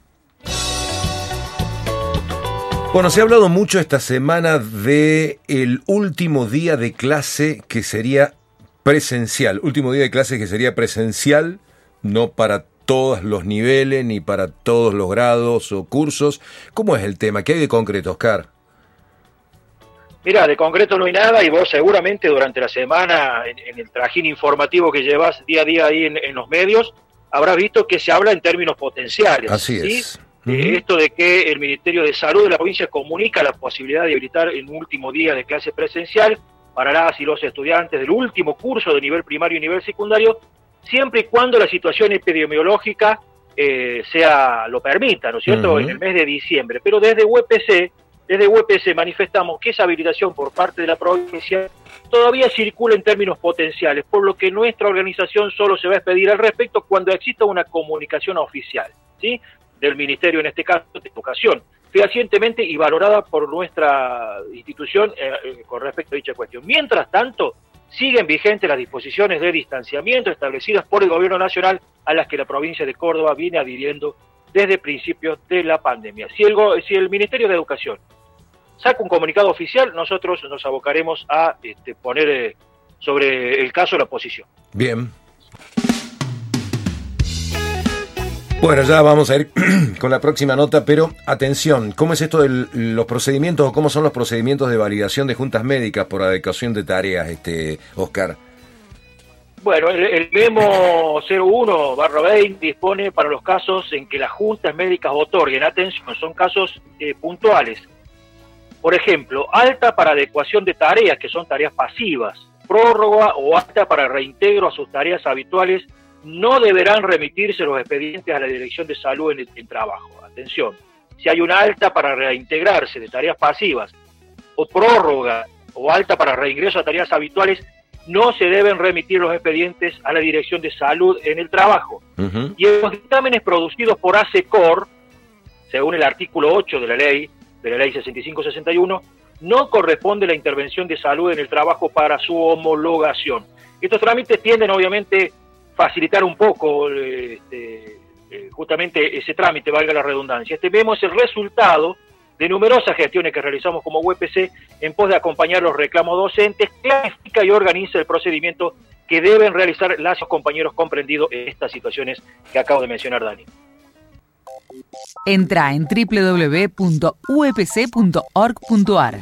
Bueno, se ha hablado mucho esta semana de el último día de clase que sería presencial, último día de clase que sería presencial, no para todos los niveles ni para todos los grados o cursos. ¿Cómo es el tema? ¿Qué hay de concreto, Oscar? Mira, de concreto no hay nada, y vos seguramente durante la semana, en, en el trajín informativo que llevas día a día ahí en, en los medios, habrás visto que se habla en términos potenciales. Así ¿sí? es. Uh-huh. Eh, esto de que el Ministerio de Salud de la provincia comunica la posibilidad de habilitar en un último día de clase presencial para las y los estudiantes del último curso de nivel primario y nivel secundario, siempre y cuando la situación epidemiológica eh, sea lo permita, ¿no es cierto?, uh-huh. en el mes de diciembre. Pero desde U E P C, desde U E P C manifestamos que esa habilitación por parte de la provincia todavía circula en términos potenciales, por lo que nuestra organización solo se va a expedir al respecto cuando exista una comunicación oficial, ¿sí?, del Ministerio, en este caso de Educación, fehacientemente y valorada por nuestra institución eh, eh, con respecto a dicha cuestión. Mientras tanto, siguen vigentes las disposiciones de distanciamiento establecidas por el Gobierno Nacional, a las que la provincia de Córdoba viene adhiriendo desde principios de la pandemia. Si el, si el Ministerio de Educación saca un comunicado oficial, nosotros nos abocaremos a este, poner eh, sobre el caso la posición. Bien. Bueno, ya vamos a ir con la próxima nota, pero atención, ¿cómo es esto de los procedimientos o cómo son los procedimientos de validación de juntas médicas por adecuación de tareas, este Oscar? Bueno, el, el memo cero uno barra veinte dispone para los casos en que las juntas médicas otorguen, atención, son casos eh, puntuales. Por ejemplo, alta para adecuación de tareas, que son tareas pasivas, prórroga o alta para reintegro a sus tareas habituales, no deberán remitirse los expedientes a la Dirección de Salud en, el, en trabajo. Atención, si hay una alta para reintegrarse de tareas pasivas o prórroga o alta para reingreso a tareas habituales, no se deben remitir los expedientes a la Dirección de Salud en el trabajo. Uh-huh. Y en los dictámenes producidos por ASECOR, según el artículo ocho de la ley, de la ley sesenta y cinco sesenta y uno, no corresponde la intervención de salud en el trabajo para su homologación. Estos trámites tienden, obviamente, facilitar un poco este, justamente ese trámite, valga la redundancia. Este memo es el resultado de numerosas gestiones que realizamos como U E P C en pos de acompañar los reclamos docentes, clarifica y organiza el procedimiento que deben realizar los compañeros comprendidos en estas situaciones que acabo de mencionar, Dani. Entra en doble u doble u doble u punto u e p c punto org punto a r.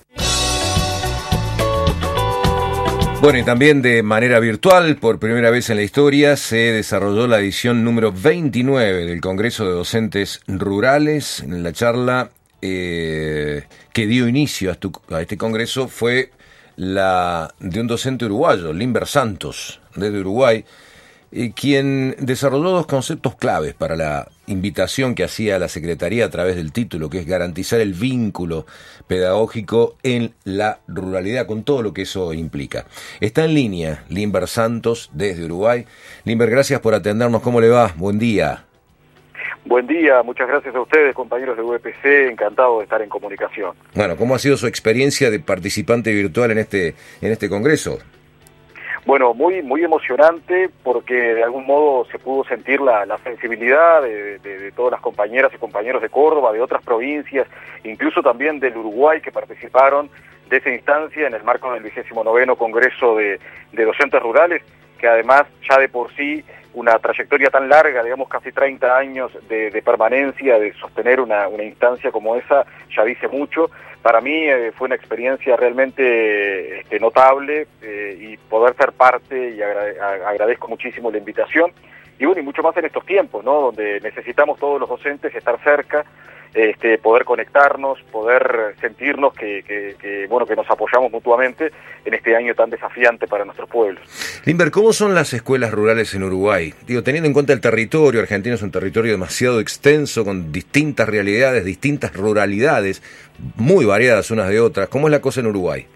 Bueno, y también de manera virtual, por primera vez en la historia, se desarrolló la edición número veintinueve del Congreso de Docentes Rurales. En la charla eh, que dio inicio a, tu, a este congreso fue la de un docente uruguayo, Limber Santos, desde Uruguay, eh, quien desarrolló dos conceptos claves para la invitación que hacía la Secretaría a través del título, que es garantizar el vínculo pedagógico en la ruralidad, con todo lo que eso implica. Está en línea Limber Santos, desde Uruguay. Limber, gracias por atendernos. ¿Cómo le va? Buen día. Buen día, muchas gracias a ustedes, compañeros de U E P C, encantado de estar en comunicación. Bueno, ¿cómo ha sido su experiencia de participante virtual en este, en este congreso? Bueno, muy muy emocionante porque de algún modo se pudo sentir la, la sensibilidad de, de, de todas las compañeras y compañeros de Córdoba, de otras provincias, incluso también del Uruguay, que participaron de esa instancia en el marco del vigésimo noveno Congreso de, de Docentes Rurales, que además ya de por sí una trayectoria tan larga, digamos casi treinta años de, de permanencia, de sostener una, una instancia como esa, ya dice mucho. Para mí eh, fue una experiencia realmente este, notable eh, y poder ser parte, y agrade, agradezco muchísimo la invitación. Y bueno, y mucho más en estos tiempos, ¿no?, donde necesitamos todos los docentes estar cerca este, poder conectarnos, poder sentirnos que, que, que, bueno, que nos apoyamos mutuamente en este año tan desafiante para nuestros pueblos. Limber, ¿cómo son las escuelas rurales en Uruguay? Digo, teniendo en cuenta el territorio, Argentina es un territorio demasiado extenso, con distintas realidades, distintas ruralidades, muy variadas unas de otras. ¿Cómo es la cosa en Uruguay?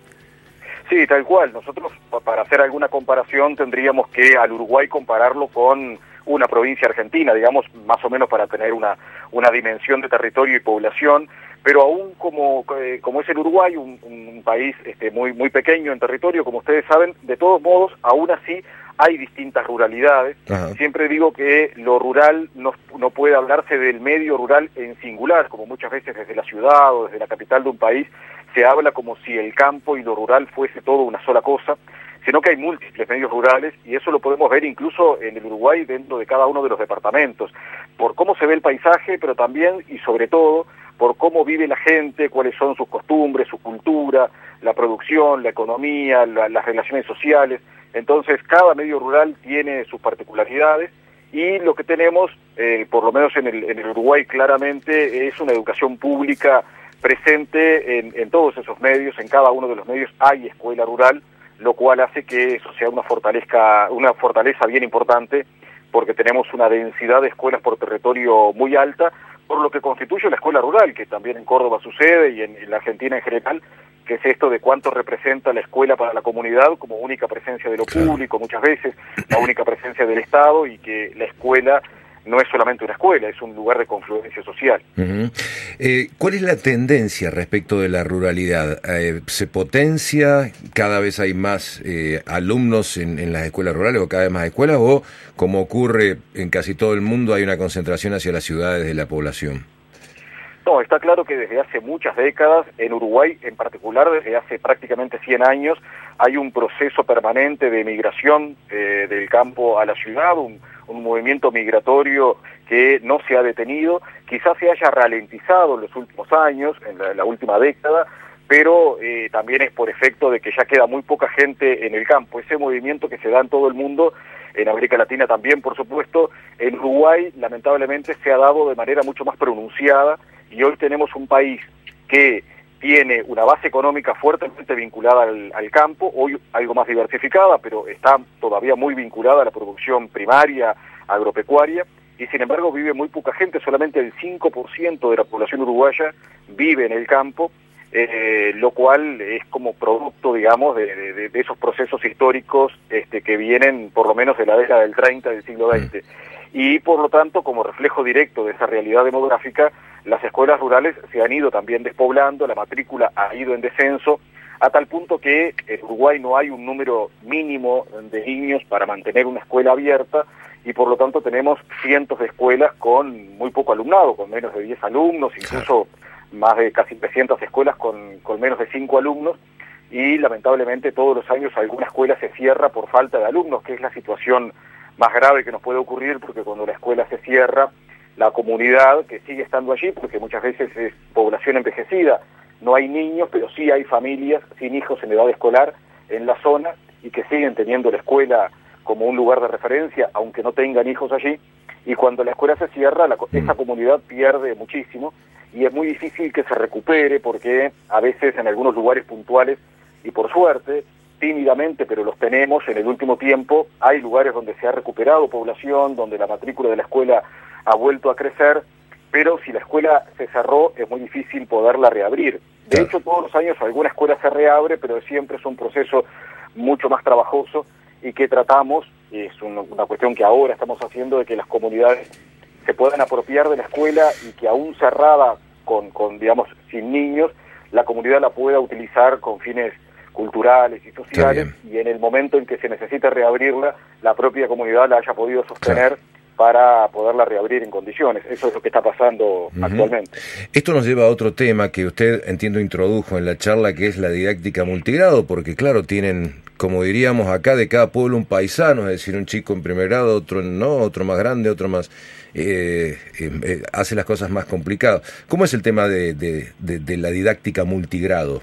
Sí, tal cual. Nosotros, para hacer alguna comparación, tendríamos que al Uruguay compararlo con una provincia argentina, digamos, más o menos para tener una, una dimensión de territorio y población, pero aún como, eh, como es el Uruguay, un, un país este, muy, muy pequeño en territorio, como ustedes saben, de todos modos, aún así hay distintas ruralidades. Ajá. Siempre digo que lo rural no, no puede hablarse del medio rural en singular, como muchas veces desde la ciudad o desde la capital de un país se habla como si el campo y lo rural fuese todo una sola cosa, sino que hay múltiples medios rurales, y eso lo podemos ver incluso en el Uruguay dentro de cada uno de los departamentos, por cómo se ve el paisaje, pero también y sobre todo por cómo vive la gente, cuáles son sus costumbres, su cultura, la producción, la economía, la, las relaciones sociales. Entonces cada medio rural tiene sus particularidades, y lo que tenemos, eh, por lo menos en el, en el Uruguay claramente, es una educación pública presente en, en todos esos medios. En cada uno de los medios hay escuela rural, lo cual hace que eso sea una fortaleza, una fortaleza bien importante, porque tenemos una densidad de escuelas por territorio muy alta, por lo que constituye la escuela rural, que también en Córdoba sucede y en, en la Argentina en general, que es esto de cuánto representa la escuela para la comunidad como única presencia de lo público, muchas veces la única presencia del Estado, y que la escuela no es solamente una escuela, es un lugar de confluencia social. Uh-huh. Eh, ¿Cuál es la tendencia respecto de la ruralidad? Eh, ¿Se potencia? ¿Cada vez hay más eh, alumnos en, en las escuelas rurales, o cada vez más escuelas? ¿O, como ocurre en casi todo el mundo, hay una concentración hacia las ciudades de la población? No, está claro que desde hace muchas décadas, en Uruguay en particular, desde hace prácticamente cien años, hay un proceso permanente de migración eh, del campo a la ciudad, un, un movimiento migratorio que no se ha detenido, quizás se haya ralentizado en los últimos años, en la, la última década, pero eh, también es por efecto de que ya queda muy poca gente en el campo. Ese movimiento que se da en todo el mundo, en América Latina también, por supuesto, en Uruguay lamentablemente se ha dado de manera mucho más pronunciada, y hoy tenemos un país que tiene una base económica fuertemente vinculada al, al campo, hoy algo más diversificada, pero está todavía muy vinculada a la producción primaria, agropecuaria, y sin embargo vive muy poca gente, solamente el cinco por ciento de la población uruguaya vive en el campo, eh, lo cual es como producto, digamos, de, de, de esos procesos históricos este, que vienen por lo menos de la década del treinta del siglo veinte. Y por lo tanto, como reflejo directo de esa realidad demográfica, las escuelas rurales se han ido también despoblando, la matrícula ha ido en descenso, a tal punto que en Uruguay no hay un número mínimo de niños para mantener una escuela abierta, y por lo tanto tenemos cientos de escuelas con muy poco alumnado, con menos de diez alumnos, incluso más de casi trescientas escuelas con, con menos de cinco alumnos, y lamentablemente todos los años alguna escuela se cierra por falta de alumnos, que es la situación más grave que nos puede ocurrir, porque cuando la escuela se cierra, la comunidad que sigue estando allí, porque muchas veces es población envejecida, no hay niños, pero sí hay familias sin hijos en edad escolar en la zona, y que siguen teniendo la escuela como un lugar de referencia, aunque no tengan hijos allí, y cuando la escuela se cierra, la, esa comunidad pierde muchísimo, y es muy difícil que se recupere, porque a veces en algunos lugares puntuales, y por suerte, tímidamente, pero los tenemos en el último tiempo, hay lugares donde se ha recuperado población, donde la matrícula de la escuela ha vuelto a crecer, pero si la escuela se cerró es muy difícil poderla reabrir. De hecho, todos los años alguna escuela se reabre, pero siempre es un proceso mucho más trabajoso, y que tratamos, es una, una cuestión que ahora estamos haciendo, de que las comunidades se puedan apropiar de la escuela, y que aún cerrada, con, con digamos, sin niños, la comunidad la pueda utilizar con fines culturales y sociales, y en el momento en que se necesite reabrirla, la propia comunidad la haya podido sostener, claro, para poderla reabrir en condiciones. Eso es lo que está pasando uh-huh. actualmente. Esto nos lleva a otro tema que usted, entiendo, introdujo en la charla, que es la didáctica multigrado, porque claro, tienen, como diríamos acá, de cada pueblo un paisano, es decir, un chico en primer grado, otro no, otro más grande, otro más... Eh, eh, eh, hace las cosas más complicadas. ¿Cómo es el tema de, de, de, de la didáctica multigrado?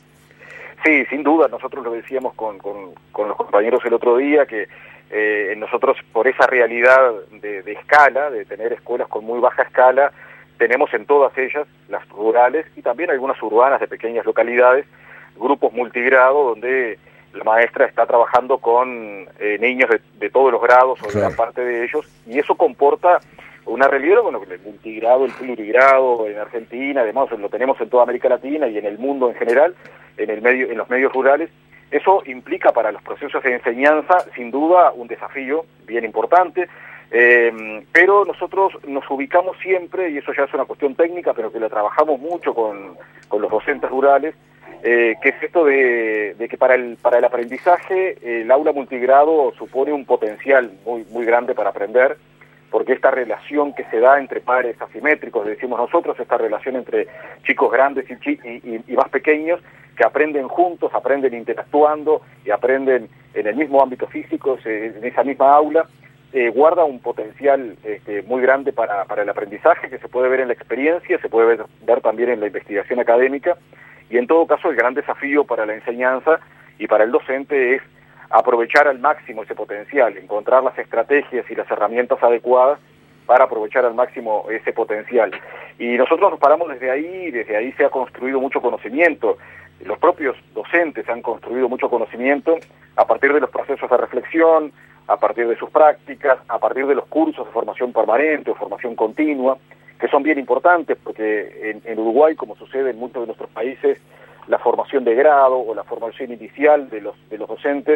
Sí, sin duda, nosotros lo decíamos con, con, con los compañeros el otro día, que eh, nosotros por esa realidad de, de escala, de tener escuelas con muy baja escala, tenemos en todas ellas, las rurales y también algunas urbanas de pequeñas localidades, grupos multigrado donde la maestra está trabajando con eh, niños de, de todos los grados o de gran parte de ellos, y eso comporta una realidad, bueno, el multigrado, el plurigrado en Argentina, además lo tenemos en toda América Latina y en el mundo en general, en el medio, en los medios rurales. Eso implica para los procesos de enseñanza, sin duda, un desafío bien importante, eh, pero nosotros nos ubicamos siempre, y eso ya es una cuestión técnica, pero que la trabajamos mucho con, con los docentes rurales, eh, que es esto de, de que para el, para el aprendizaje el aula multigrado supone un potencial muy, muy grande para aprender, porque esta relación que se da entre pares asimétricos, decimos nosotros, esta relación entre chicos grandes y, chi y, y más pequeños, que aprenden juntos, aprenden interactuando y aprenden en el mismo ámbito físico, en esa misma aula, eh, guarda un potencial este, muy grande para, para el aprendizaje, que se puede ver en la experiencia, se puede ver, ver también en la investigación académica, y en todo caso el gran desafío para la enseñanza y para el docente es aprovechar al máximo ese potencial, encontrar las estrategias y las herramientas adecuadas para aprovechar al máximo ese potencial. Y nosotros nos paramos desde ahí, desde ahí se ha construido mucho conocimiento, los propios docentes han construido mucho conocimiento a partir de los procesos de reflexión, a partir de sus prácticas, a partir de los cursos de formación permanente o formación continua, que son bien importantes porque en, en Uruguay, como sucede en muchos de nuestros países, la formación de grado o la formación inicial de los, de los docentes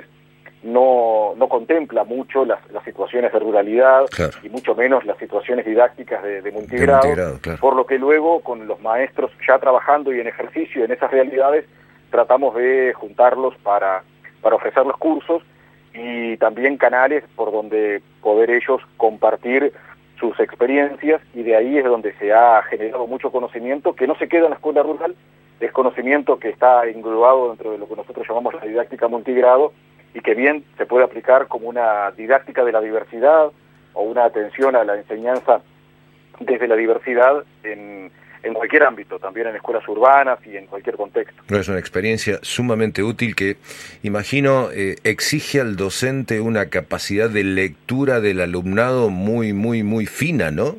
no, no contempla mucho las, las situaciones de ruralidad, claro, y mucho menos las situaciones didácticas de, de multigrado, de multigrado claro. Por lo que luego con los maestros ya trabajando y en ejercicio en esas realidades tratamos de juntarlos para, para ofrecer los cursos y también canales por donde poder ellos compartir sus experiencias, y de ahí es donde se ha generado mucho conocimiento que no se queda en la escuela rural, es conocimiento que está englobado dentro de lo que nosotros llamamos la didáctica multigrado y que bien se puede aplicar como una didáctica de la diversidad o una atención a la enseñanza desde la diversidad en, en cualquier ámbito, también en escuelas urbanas y en cualquier contexto. Es una experiencia sumamente útil que, imagino, eh, exige al docente una capacidad de lectura del alumnado muy, muy, muy fina, ¿no?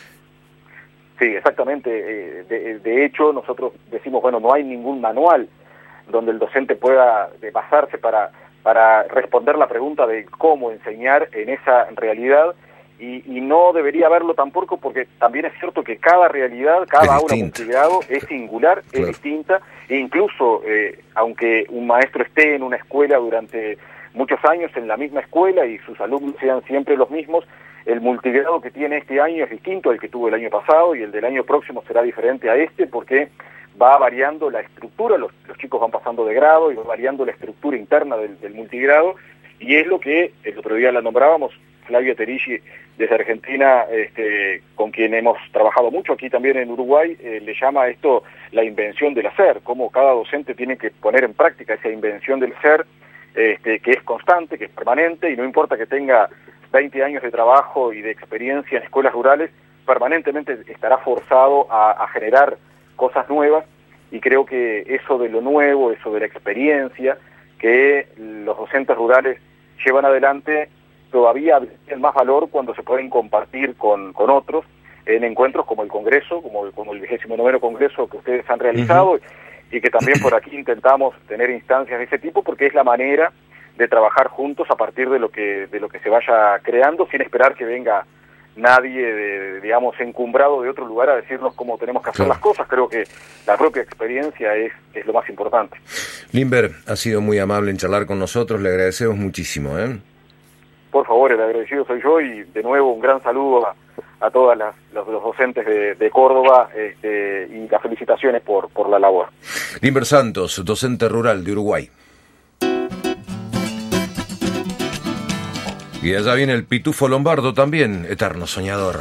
Sí, exactamente. De, de hecho, nosotros decimos, bueno, no hay ningún manual donde el docente pueda basarse para, para responder la pregunta de cómo enseñar en esa realidad, y, y no debería haberlo tampoco, porque también es cierto que cada realidad, cada aula multigrado es singular, claro, es distinta, e incluso, eh, aunque un maestro esté en una escuela durante muchos años en la misma escuela y sus alumnos sean siempre los mismos, el multigrado que tiene este año es distinto al que tuvo el año pasado, y el del año próximo será diferente a este, porque va variando la estructura, los, los chicos van pasando de grado y va variando la estructura interna del, del multigrado, y es lo que el otro día la nombrábamos, Flavia Terigi desde Argentina, este, con quien hemos trabajado mucho aquí también en Uruguay, eh, le llama a esto la invención del hacer, cómo cada docente tiene que poner en práctica esa invención del ser, este, que es constante, que es permanente, y no importa que tenga veinte años de trabajo y de experiencia en escuelas rurales, permanentemente estará forzado a, a generar cosas nuevas, y creo que eso de lo nuevo, eso de la experiencia que los docentes rurales llevan adelante, todavía tienen más valor cuando se pueden compartir con, con otros en encuentros como el Congreso, como, como el vigésimo noveno Congreso que ustedes han realizado, uh-huh, y que también por aquí intentamos tener instancias de ese tipo, porque es la manera de trabajar juntos a partir de lo que de lo que se vaya creando, sin esperar que venga nadie, de, digamos, encumbrado de otro lugar a decirnos cómo tenemos que hacer, claro, las cosas. Creo que la propia experiencia es, es lo más importante. Limber, ha sido muy amable en charlar con nosotros, le agradecemos muchísimo, ¿eh? Por favor, el agradecido soy yo, y de nuevo un gran saludo a, a todos los, los docentes de, de Córdoba, este, y las felicitaciones por, por la labor. Limber Santos, docente rural de Uruguay. Y allá viene el Pitufo Lombardo también, eterno soñador.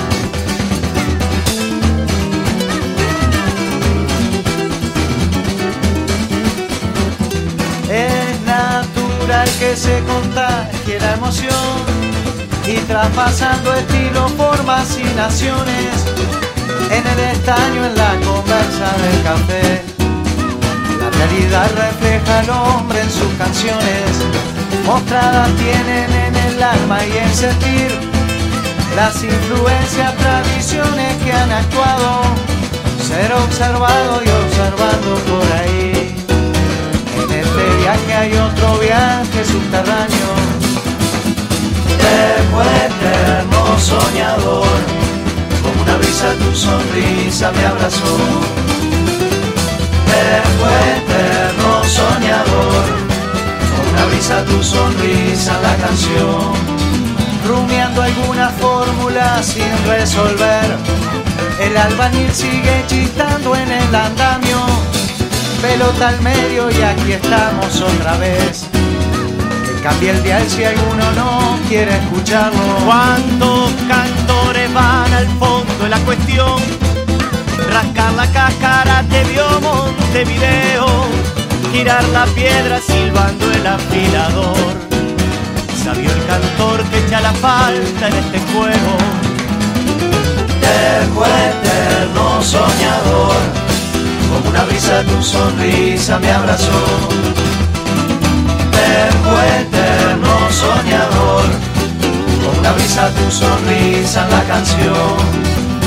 Es natural que se contagie la emoción, y traspasando estilos, formas y naciones, en el estaño, en la conversa del café, la realidad refleja al hombre en sus canciones, mostradas tienen en el alma y el sentir, las influencias, tradiciones que han actuado, ser observado y observando por ahí. En este viaje hay otro viaje subterráneo. Dejo eterno soñador, como una brisa tu sonrisa me abrazó. Dejo eterno soñador, como una brisa tu sonrisa en la canción. Rumiando alguna fórmula sin resolver, el albañil sigue chistando en el andamio. Pelota al medio y aquí estamos otra vez. Que cambie el dial si alguno no quiere escucharlo. ¿Cuántos cantores van al fondo de la cuestión? Rascar la cáscara te vio Montevideo, girar la piedra silbando el afilador. Sabio el cantor que echa la falta en este juego. Dejo eterno soñador, como una brisa tu sonrisa me abrazó. Dejo eterno soñador, como una brisa tu sonrisa en la canción.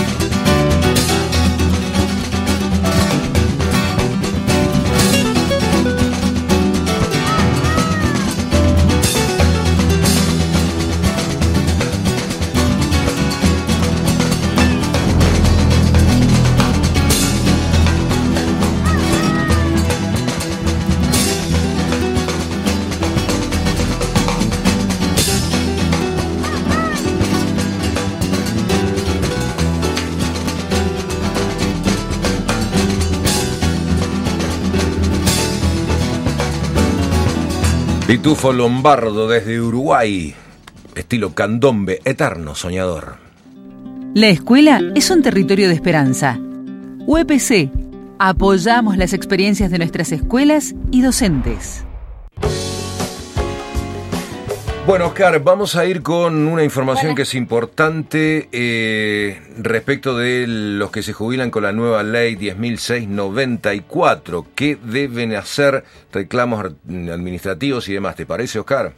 Pitufo Lombardo desde Uruguay, estilo candombe, eterno soñador. La escuela es un territorio de esperanza. U E P C, apoyamos las experiencias de nuestras escuelas y docentes. Bueno, Oscar, vamos a ir con una información bueno. que es importante eh, respecto de los que se jubilan con la nueva ley diez mil seiscientos noventa y cuatro. ¿Qué deben hacer? Reclamos administrativos y demás. ¿Te parece, Oscar?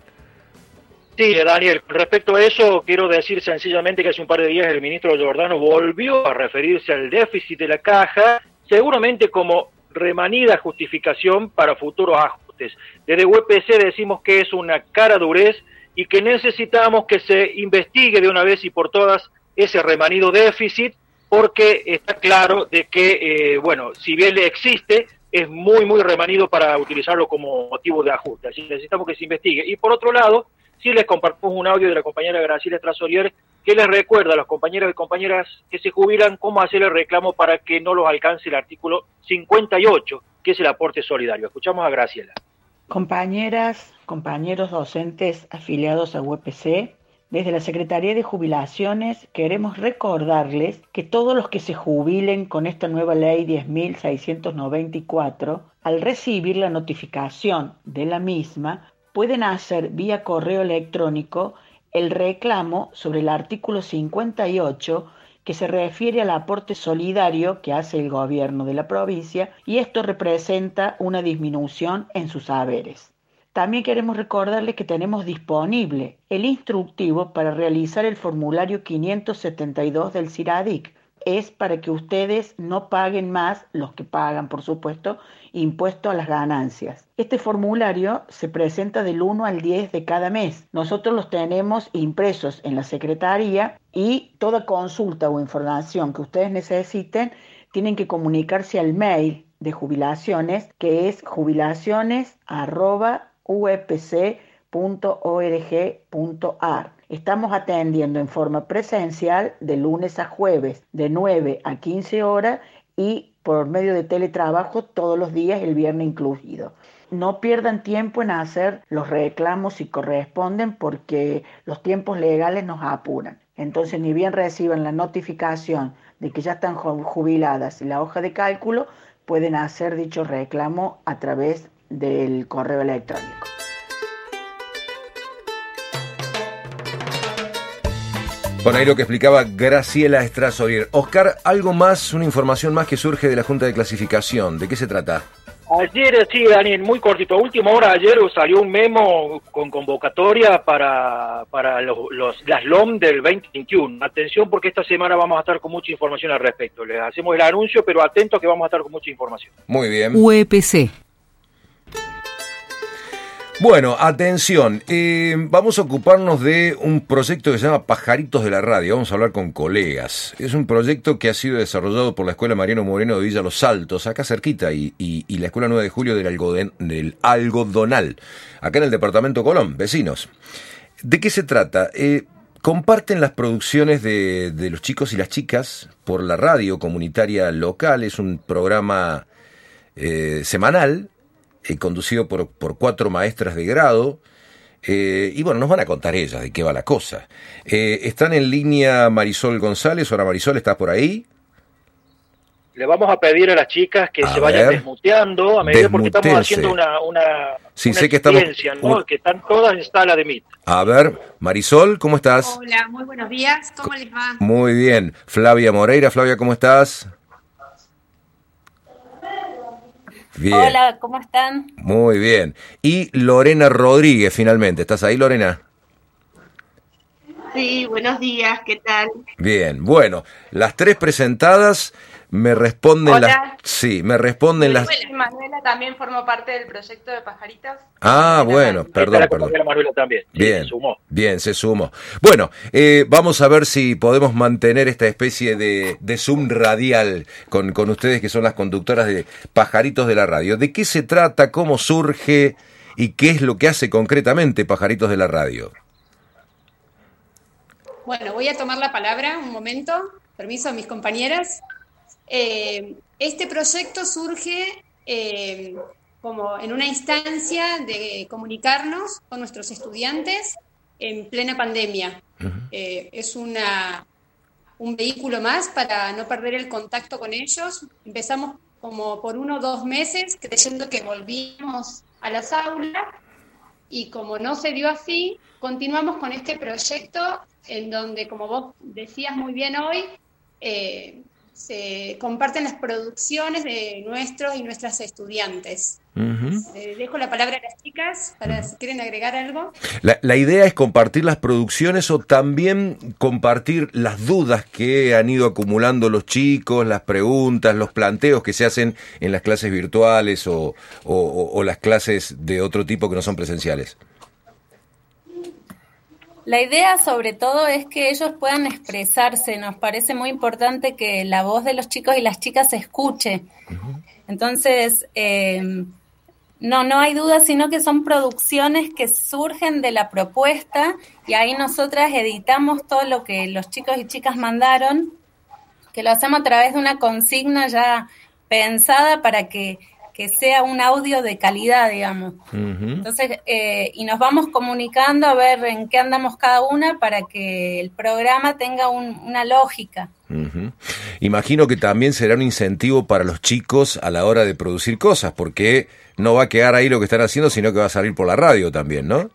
Sí, Daniel, con respecto a eso, quiero decir sencillamente que hace un par de días el ministro Giordano volvió a referirse al déficit de la caja, seguramente como remanida justificación para futuros ajustes. Desde U E P C decimos que es una cara durez y que necesitamos que se investigue de una vez y por todas ese remanido déficit, porque está claro de que, eh, bueno, si bien le existe, es muy, muy remanido para utilizarlo como motivo de ajuste. Así que necesitamos que se investigue. Y por otro lado, sí les compartimos un audio de la compañera Graciela Estrasolier que les recuerda a los compañeros y compañeras que se jubilan cómo hacer el reclamo para que no los alcance el artículo cincuenta y ocho, que es el aporte solidario. Escuchamos a Graciela. Compañeras, compañeros docentes afiliados a U E P C, desde la Secretaría de Jubilaciones queremos recordarles que todos los que se jubilen con esta nueva ley diez mil seiscientos noventa y cuatro, al recibir la notificación de la misma, pueden hacer vía correo electrónico el reclamo sobre el artículo cincuenta y ocho, que se refiere al aporte solidario que hace el gobierno de la provincia, y esto representa una disminución en sus haberes. También queremos recordarles que tenemos disponible el instructivo para realizar el formulario quinientos setenta y dos del CIRADIC. Es para que ustedes no paguen más, los que pagan, por supuesto, impuesto a las ganancias. Este formulario se presenta del uno al diez de cada mes. Nosotros los tenemos impresos en la Secretaría y toda consulta o información que ustedes necesiten tienen que comunicarse al mail de jubilaciones, que es jubilaciones arroba u e p c punto org punto a r. Estamos atendiendo en forma presencial de lunes a jueves de nueve a quince horas y por medio de teletrabajo todos los días, el viernes incluido. No pierdan tiempo en hacer los reclamos si corresponden, porque los tiempos legales nos apuran. Entonces, ni bien reciban la notificación de que ya están jubiladas y la hoja de cálculo, pueden hacer dicho reclamo a través del correo electrónico. Bueno, ahí lo que explicaba Graciela Estrasolier. Oscar, algo más, una información más que surge de la Junta de Clasificación. ¿De qué se trata? Ayer, sí, Daniel, muy cortito. A última hora, ayer salió un memo con convocatoria para, para los, los, las L O M del veinte veintiuno. Atención, porque esta semana vamos a estar con mucha información al respecto. Les hacemos el anuncio, pero atentos que vamos a estar con mucha información. Muy bien. U E P C. Bueno, atención, eh, vamos a ocuparnos de un proyecto que se llama Pajaritos de la Radio. Vamos a hablar con colegas. Es un proyecto que ha sido desarrollado por la Escuela Mariano Moreno de Villa Los Altos, acá cerquita, y, y, y la Escuela nueve de Julio del, Algoden, del Algodonal, acá en el departamento Colón, vecinos. ¿De qué se trata? Eh, comparten las producciones de, de los chicos y las chicas por la radio comunitaria local. Es un programa eh, semanal, Eh, conducido por, por cuatro maestras de grado, eh, y bueno, nos van a contar ellas de qué va la cosa. Eh, están en línea Marisol González. Hola Marisol, ¿estás por ahí? Le vamos a pedir a las chicas que a se vayan ver, desmuteando a medida porque estamos haciendo una, una, sí, una sé que estamos, ¿no? un... que están todas en sala de Meet. A ver, Marisol, ¿cómo estás? Hola, muy buenos días, ¿cómo les va? Muy bien. Flavia Moreira, Flavia, ¿cómo estás? Bien. Hola, ¿cómo están? Muy bien. Y Lorena Rodríguez, finalmente. ¿Estás ahí, Lorena? Sí, buenos días, ¿qué tal? Bien, bueno, las tres presentadas me responden Hola. las... Sí, me responden las... Manuela también formó parte del proyecto de Pajaritos. Ah, bueno, perdón, perdón. Manuela también. Sí, Bien, se sumó. bien, se sumó. Bueno, eh, vamos a ver si podemos mantener esta especie de, de Zoom radial con, con ustedes que son las conductoras de Pajaritos de la Radio. ¿De qué se trata? ¿Cómo surge? ¿Y qué es lo que hace concretamente Pajaritos de la Radio? Bueno, voy a tomar la palabra un momento. Permiso a mis compañeras. Eh, este proyecto surge eh, como en una instancia de comunicarnos con nuestros estudiantes en plena pandemia. Uh-huh. Eh, es una, un vehículo más para no perder el contacto con ellos. Empezamos como por uno o dos meses creyendo que volvíamos a las aulas y como no se dio así, continuamos con este proyecto en donde, como vos decías muy bien hoy, eh, se comparten las producciones de nuestros y nuestras estudiantes. Uh-huh. Eh, dejo la palabra a las chicas para uh-huh. si quieren agregar algo. La, la idea es compartir las producciones o también compartir las dudas que han ido acumulando los chicos, las preguntas, los planteos que se hacen en las clases virtuales o, o, o, o las clases de otro tipo que no son presenciales. La idea sobre todo es que ellos puedan expresarse. Nos parece muy importante que la voz de los chicos y las chicas se escuche. Uh-huh. Entonces, eh, no, no hay duda, sino que son producciones que surgen de la propuesta y ahí nosotras editamos todo lo que los chicos y chicas mandaron, que lo hacemos a través de una consigna ya pensada para que que sea un audio de calidad, digamos. Uh-huh. Entonces, eh, y nos vamos comunicando a ver en qué andamos cada una para que el programa tenga un, una lógica. Uh-huh. Imagino que también será un incentivo para los chicos a la hora de producir cosas, porque no va a quedar ahí lo que están haciendo, sino que va a salir por la radio también, ¿no?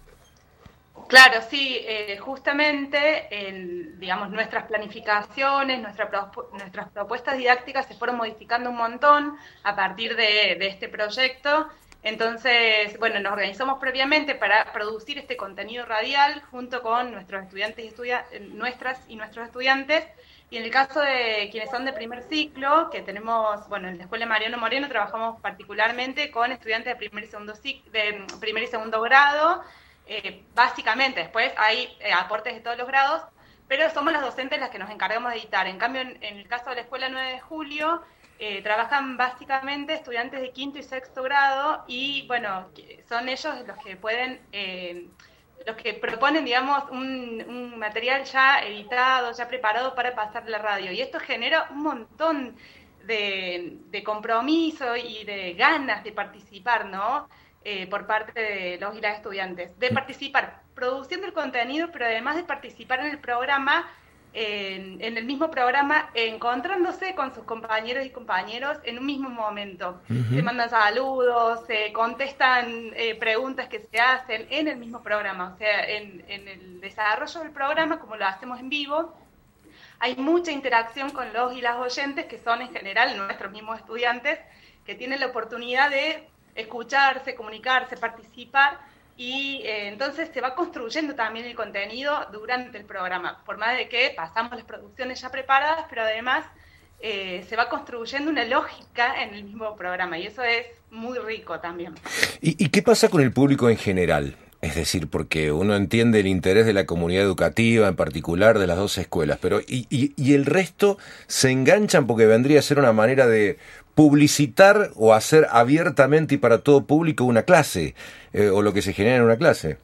Claro, sí, eh, justamente, el, digamos, nuestras planificaciones, nuestra pro, nuestras propuestas didácticas se fueron modificando un montón a partir de, de este proyecto. Entonces, bueno, nos organizamos previamente para producir este contenido radial junto con nuestros estudiantes y estudia, nuestras y nuestros estudiantes. Y en el caso de quienes son de primer ciclo, que tenemos, bueno, en la Escuela Mariano Moreno trabajamos particularmente con estudiantes de primer y segundo, de primer y segundo grado. Eh, básicamente, después hay eh, aportes de todos los grados, pero somos las docentes las que nos encargamos de editar. En cambio, en, en el caso de la Escuela nueve de Julio, eh, trabajan básicamente estudiantes de quinto y sexto grado y, bueno, son ellos los que pueden, eh, los que proponen, digamos, un, un material ya editado, ya preparado para pasar la radio. Y esto genera un montón de, de compromiso y de ganas de participar, ¿no? Eh, por parte de los y las estudiantes, de participar produciendo el contenido, pero además de participar en el programa, eh, en el mismo programa, encontrándose con sus compañeros y compañeros en un mismo momento. Uh-huh. Se mandan saludos, se contestan eh, preguntas que se hacen en el mismo programa, o sea, en, en el desarrollo del programa, como lo hacemos en vivo, hay mucha interacción con los y las oyentes, que son en general nuestros mismos estudiantes. que tienen la oportunidad de escucharse, comunicarse, participar, y eh, entonces se va construyendo también el contenido durante el programa, por más de que pasamos las producciones ya preparadas, pero además eh, se va construyendo una lógica en el mismo programa, y eso es muy rico también. ¿Y, y qué pasa con el público en general? Es decir, porque uno entiende el interés de la comunidad educativa, en particular de las dos escuelas, pero ¿y, y, y el resto se enganchan porque vendría a ser una manera de publicitar o hacer abiertamente y para todo público una clase, eh, o lo que se genera en una clase?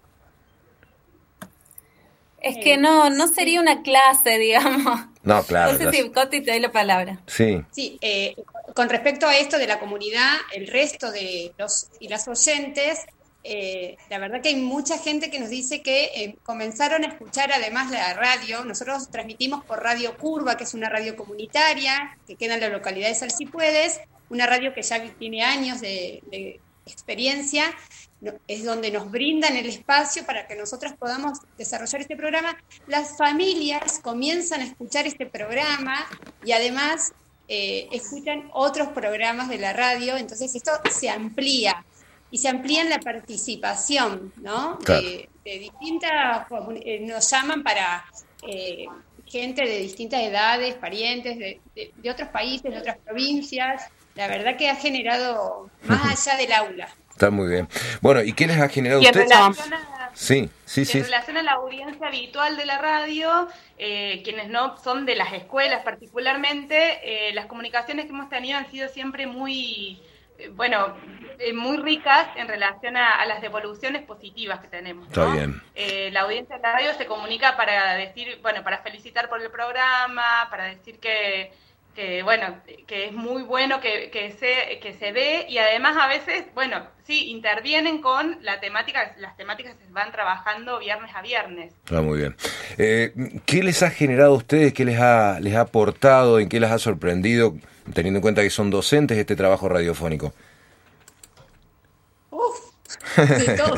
Es que no, no sería una clase, digamos. No, claro. No sé si Coti te doy la palabra. Sí. Sí, eh, con respecto a esto de la comunidad, el resto de los y las oyentes, eh, la verdad que hay mucha gente que nos dice que eh, comenzaron a escuchar además la radio. Nosotros transmitimos por Radio Curva, que es una radio comunitaria, que queda en la localidad de Salsipuedes, una radio que ya tiene años de, de experiencia, no, es donde nos brindan el espacio para que nosotros podamos desarrollar este programa. Las familias comienzan a escuchar este programa y además eh, escuchan otros programas de la radio, entonces esto se amplía. Y se amplía la participación, ¿no? Claro. De, de distintas, eh, nos llaman para eh, gente de distintas edades, parientes de, de, de otros países, de otras provincias. La verdad que ha generado más allá del aula. Está muy bien. Bueno, ¿y qué les ha generado Y en usted? relación a, Sí, sí, sí. En relación a la audiencia habitual de la radio, eh, quienes no son de las escuelas particularmente, eh, las comunicaciones que hemos tenido han sido siempre muy... bueno, eh, muy ricas en relación a, a las devoluciones positivas que tenemos, ¿no? Está bien. Eh, la audiencia de la radio se comunica para decir, bueno, para felicitar por el programa, para decir que, que bueno, que es muy bueno que, que se que se ve, y además a veces, bueno, sí, intervienen con la temática, las temáticas se van trabajando viernes a viernes. Está muy bien. Eh, ¿Qué les ha generado a ustedes? ¿Qué les ha, les ha aportado? ¿En qué les ha sorprendido? Teniendo en cuenta que son docentes, este trabajo radiofónico. Uf, de todo.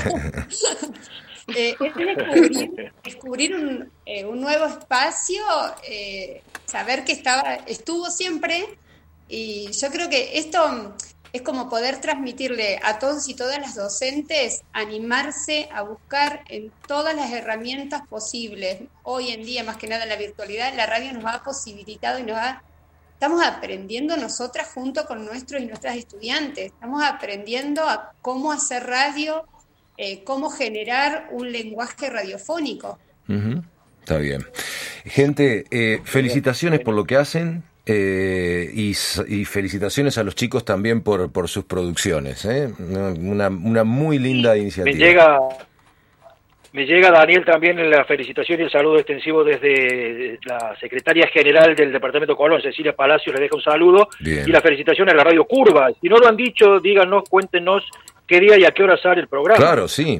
eh, es descubrir, descubrir un, eh, un nuevo espacio, eh, saber que estaba, estuvo siempre, y yo creo que esto es como poder transmitirle a todos y todas las docentes, animarse a buscar en todas las herramientas posibles. Hoy en día, más que nada en la virtualidad, la radio nos ha posibilitado y nos ha Estamos aprendiendo nosotras junto con nuestros y nuestras estudiantes. Estamos aprendiendo a cómo hacer radio, eh, cómo generar un lenguaje radiofónico. Uh-huh. Está bien. Gente, eh, felicitaciones por lo que hacen eh, y, y felicitaciones a los chicos también por, por sus producciones. ¿eh? Una, una muy linda iniciativa. Me llega... Me llega, Daniel, también la felicitación y el saludo extensivo desde la secretaria general del Departamento Colón, Cecilia Palacios, le deja un saludo. Bien. Y la felicitación a la Radio Curva. Si no lo han dicho, díganos, cuéntenos qué día y a qué hora sale el programa. Claro, sí.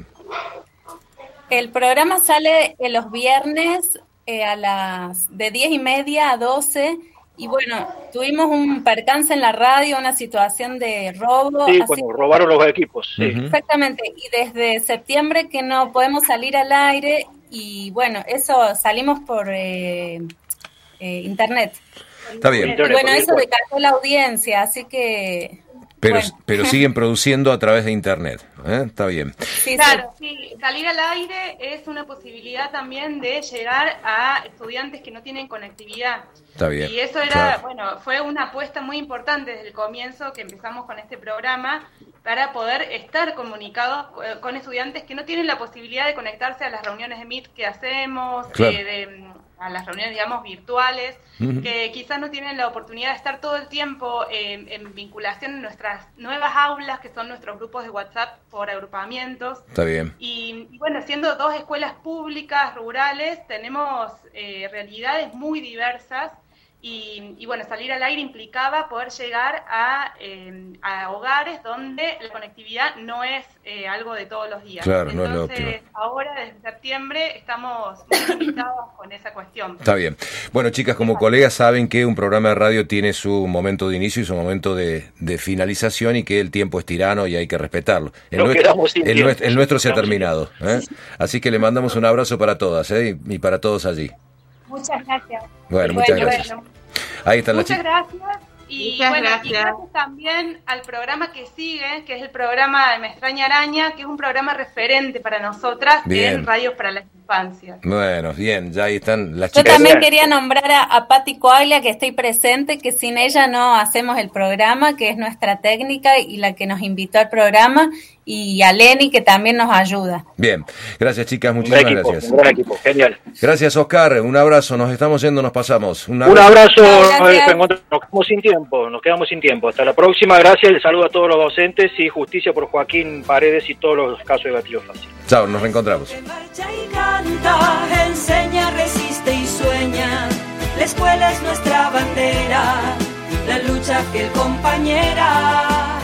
El programa sale eh, los viernes eh, a las de diez y media a doce. Y bueno, tuvimos un percance en la radio, una situación de robo. Sí, así, cuando robaron los equipos. Sí. Uh-huh. Exactamente, y desde septiembre que no podemos salir al aire, y bueno, eso salimos por eh, eh, internet. Está bien. Y bueno, eso decayó la audiencia, así que... Pero, bueno. pero siguen produciendo a través de internet. ¿eh? Está bien. Sí, claro, sí. sí, salir al aire es una posibilidad también de llegar a estudiantes que no tienen conectividad. Está bien. Y eso era, Claro. bueno, fue una apuesta muy importante desde el comienzo que empezamos con este programa para poder estar comunicados eh, con estudiantes que no tienen la posibilidad de conectarse a las reuniones de Meet que hacemos, Claro. eh, de, a las reuniones, digamos, virtuales, Uh-huh. que quizás no tienen la oportunidad de estar todo el tiempo eh, en vinculación en nuestras nuevas aulas, que son nuestros grupos de WhatsApp por agrupamientos. Está bien. Y, y bueno, siendo dos escuelas públicas, rurales, tenemos eh, realidades muy diversas. Y, y bueno, salir al aire implicaba poder llegar a, eh, a hogares donde la conectividad no es eh, algo de todos los días. Claro, no es lo Entonces, óptimo. ahora desde septiembre estamos muy limitados con esa cuestión. Está bien. Bueno, chicas, como colegas saben que un programa de radio tiene su momento de inicio y su momento de, de finalización, y que el tiempo es tirano y hay que respetarlo. El, Nos nuestro, quedamos sin el, tiempo. nuestro, el nuestro se ha Nos quedamos terminado. ¿eh? Así que le mandamos un abrazo para todas, ¿eh? y para todos allí. Muchas gracias. Bueno, muchas Bueno, gracias. bueno. Ahí están las Muchas chicas. gracias. Y Muchas bueno, gracias. y gracias también al programa que sigue, que es el programa de Me Extraña Araña, que es un programa referente para nosotras Bien. en Radios para la Infancia. Bueno, bien, ya ahí están las Yo chicas. también quería nombrar a, a Pati Coaglia, que estoy presente, que sin ella no hacemos el programa, que es nuestra técnica y la que nos invitó al programa, y a Leni, que también nos ayuda. Bien, gracias chicas, Un muchísimas gran equipo, gracias. un gran equipo, genial. Gracias Oscar, un abrazo, nos estamos yendo, nos pasamos. Un Un abrazo, Gracias. nos quedamos sin tiempo, nos quedamos sin tiempo. Hasta la próxima, gracias, les saludo a todos los docentes y justicia por Joaquín Paredes y todos los casos de gatillo fácil. Chao, nos reencontramos. Marcha y canta, enseña, resiste y sueña. La escuela es nuestra bandera, la lucha fiel compañera.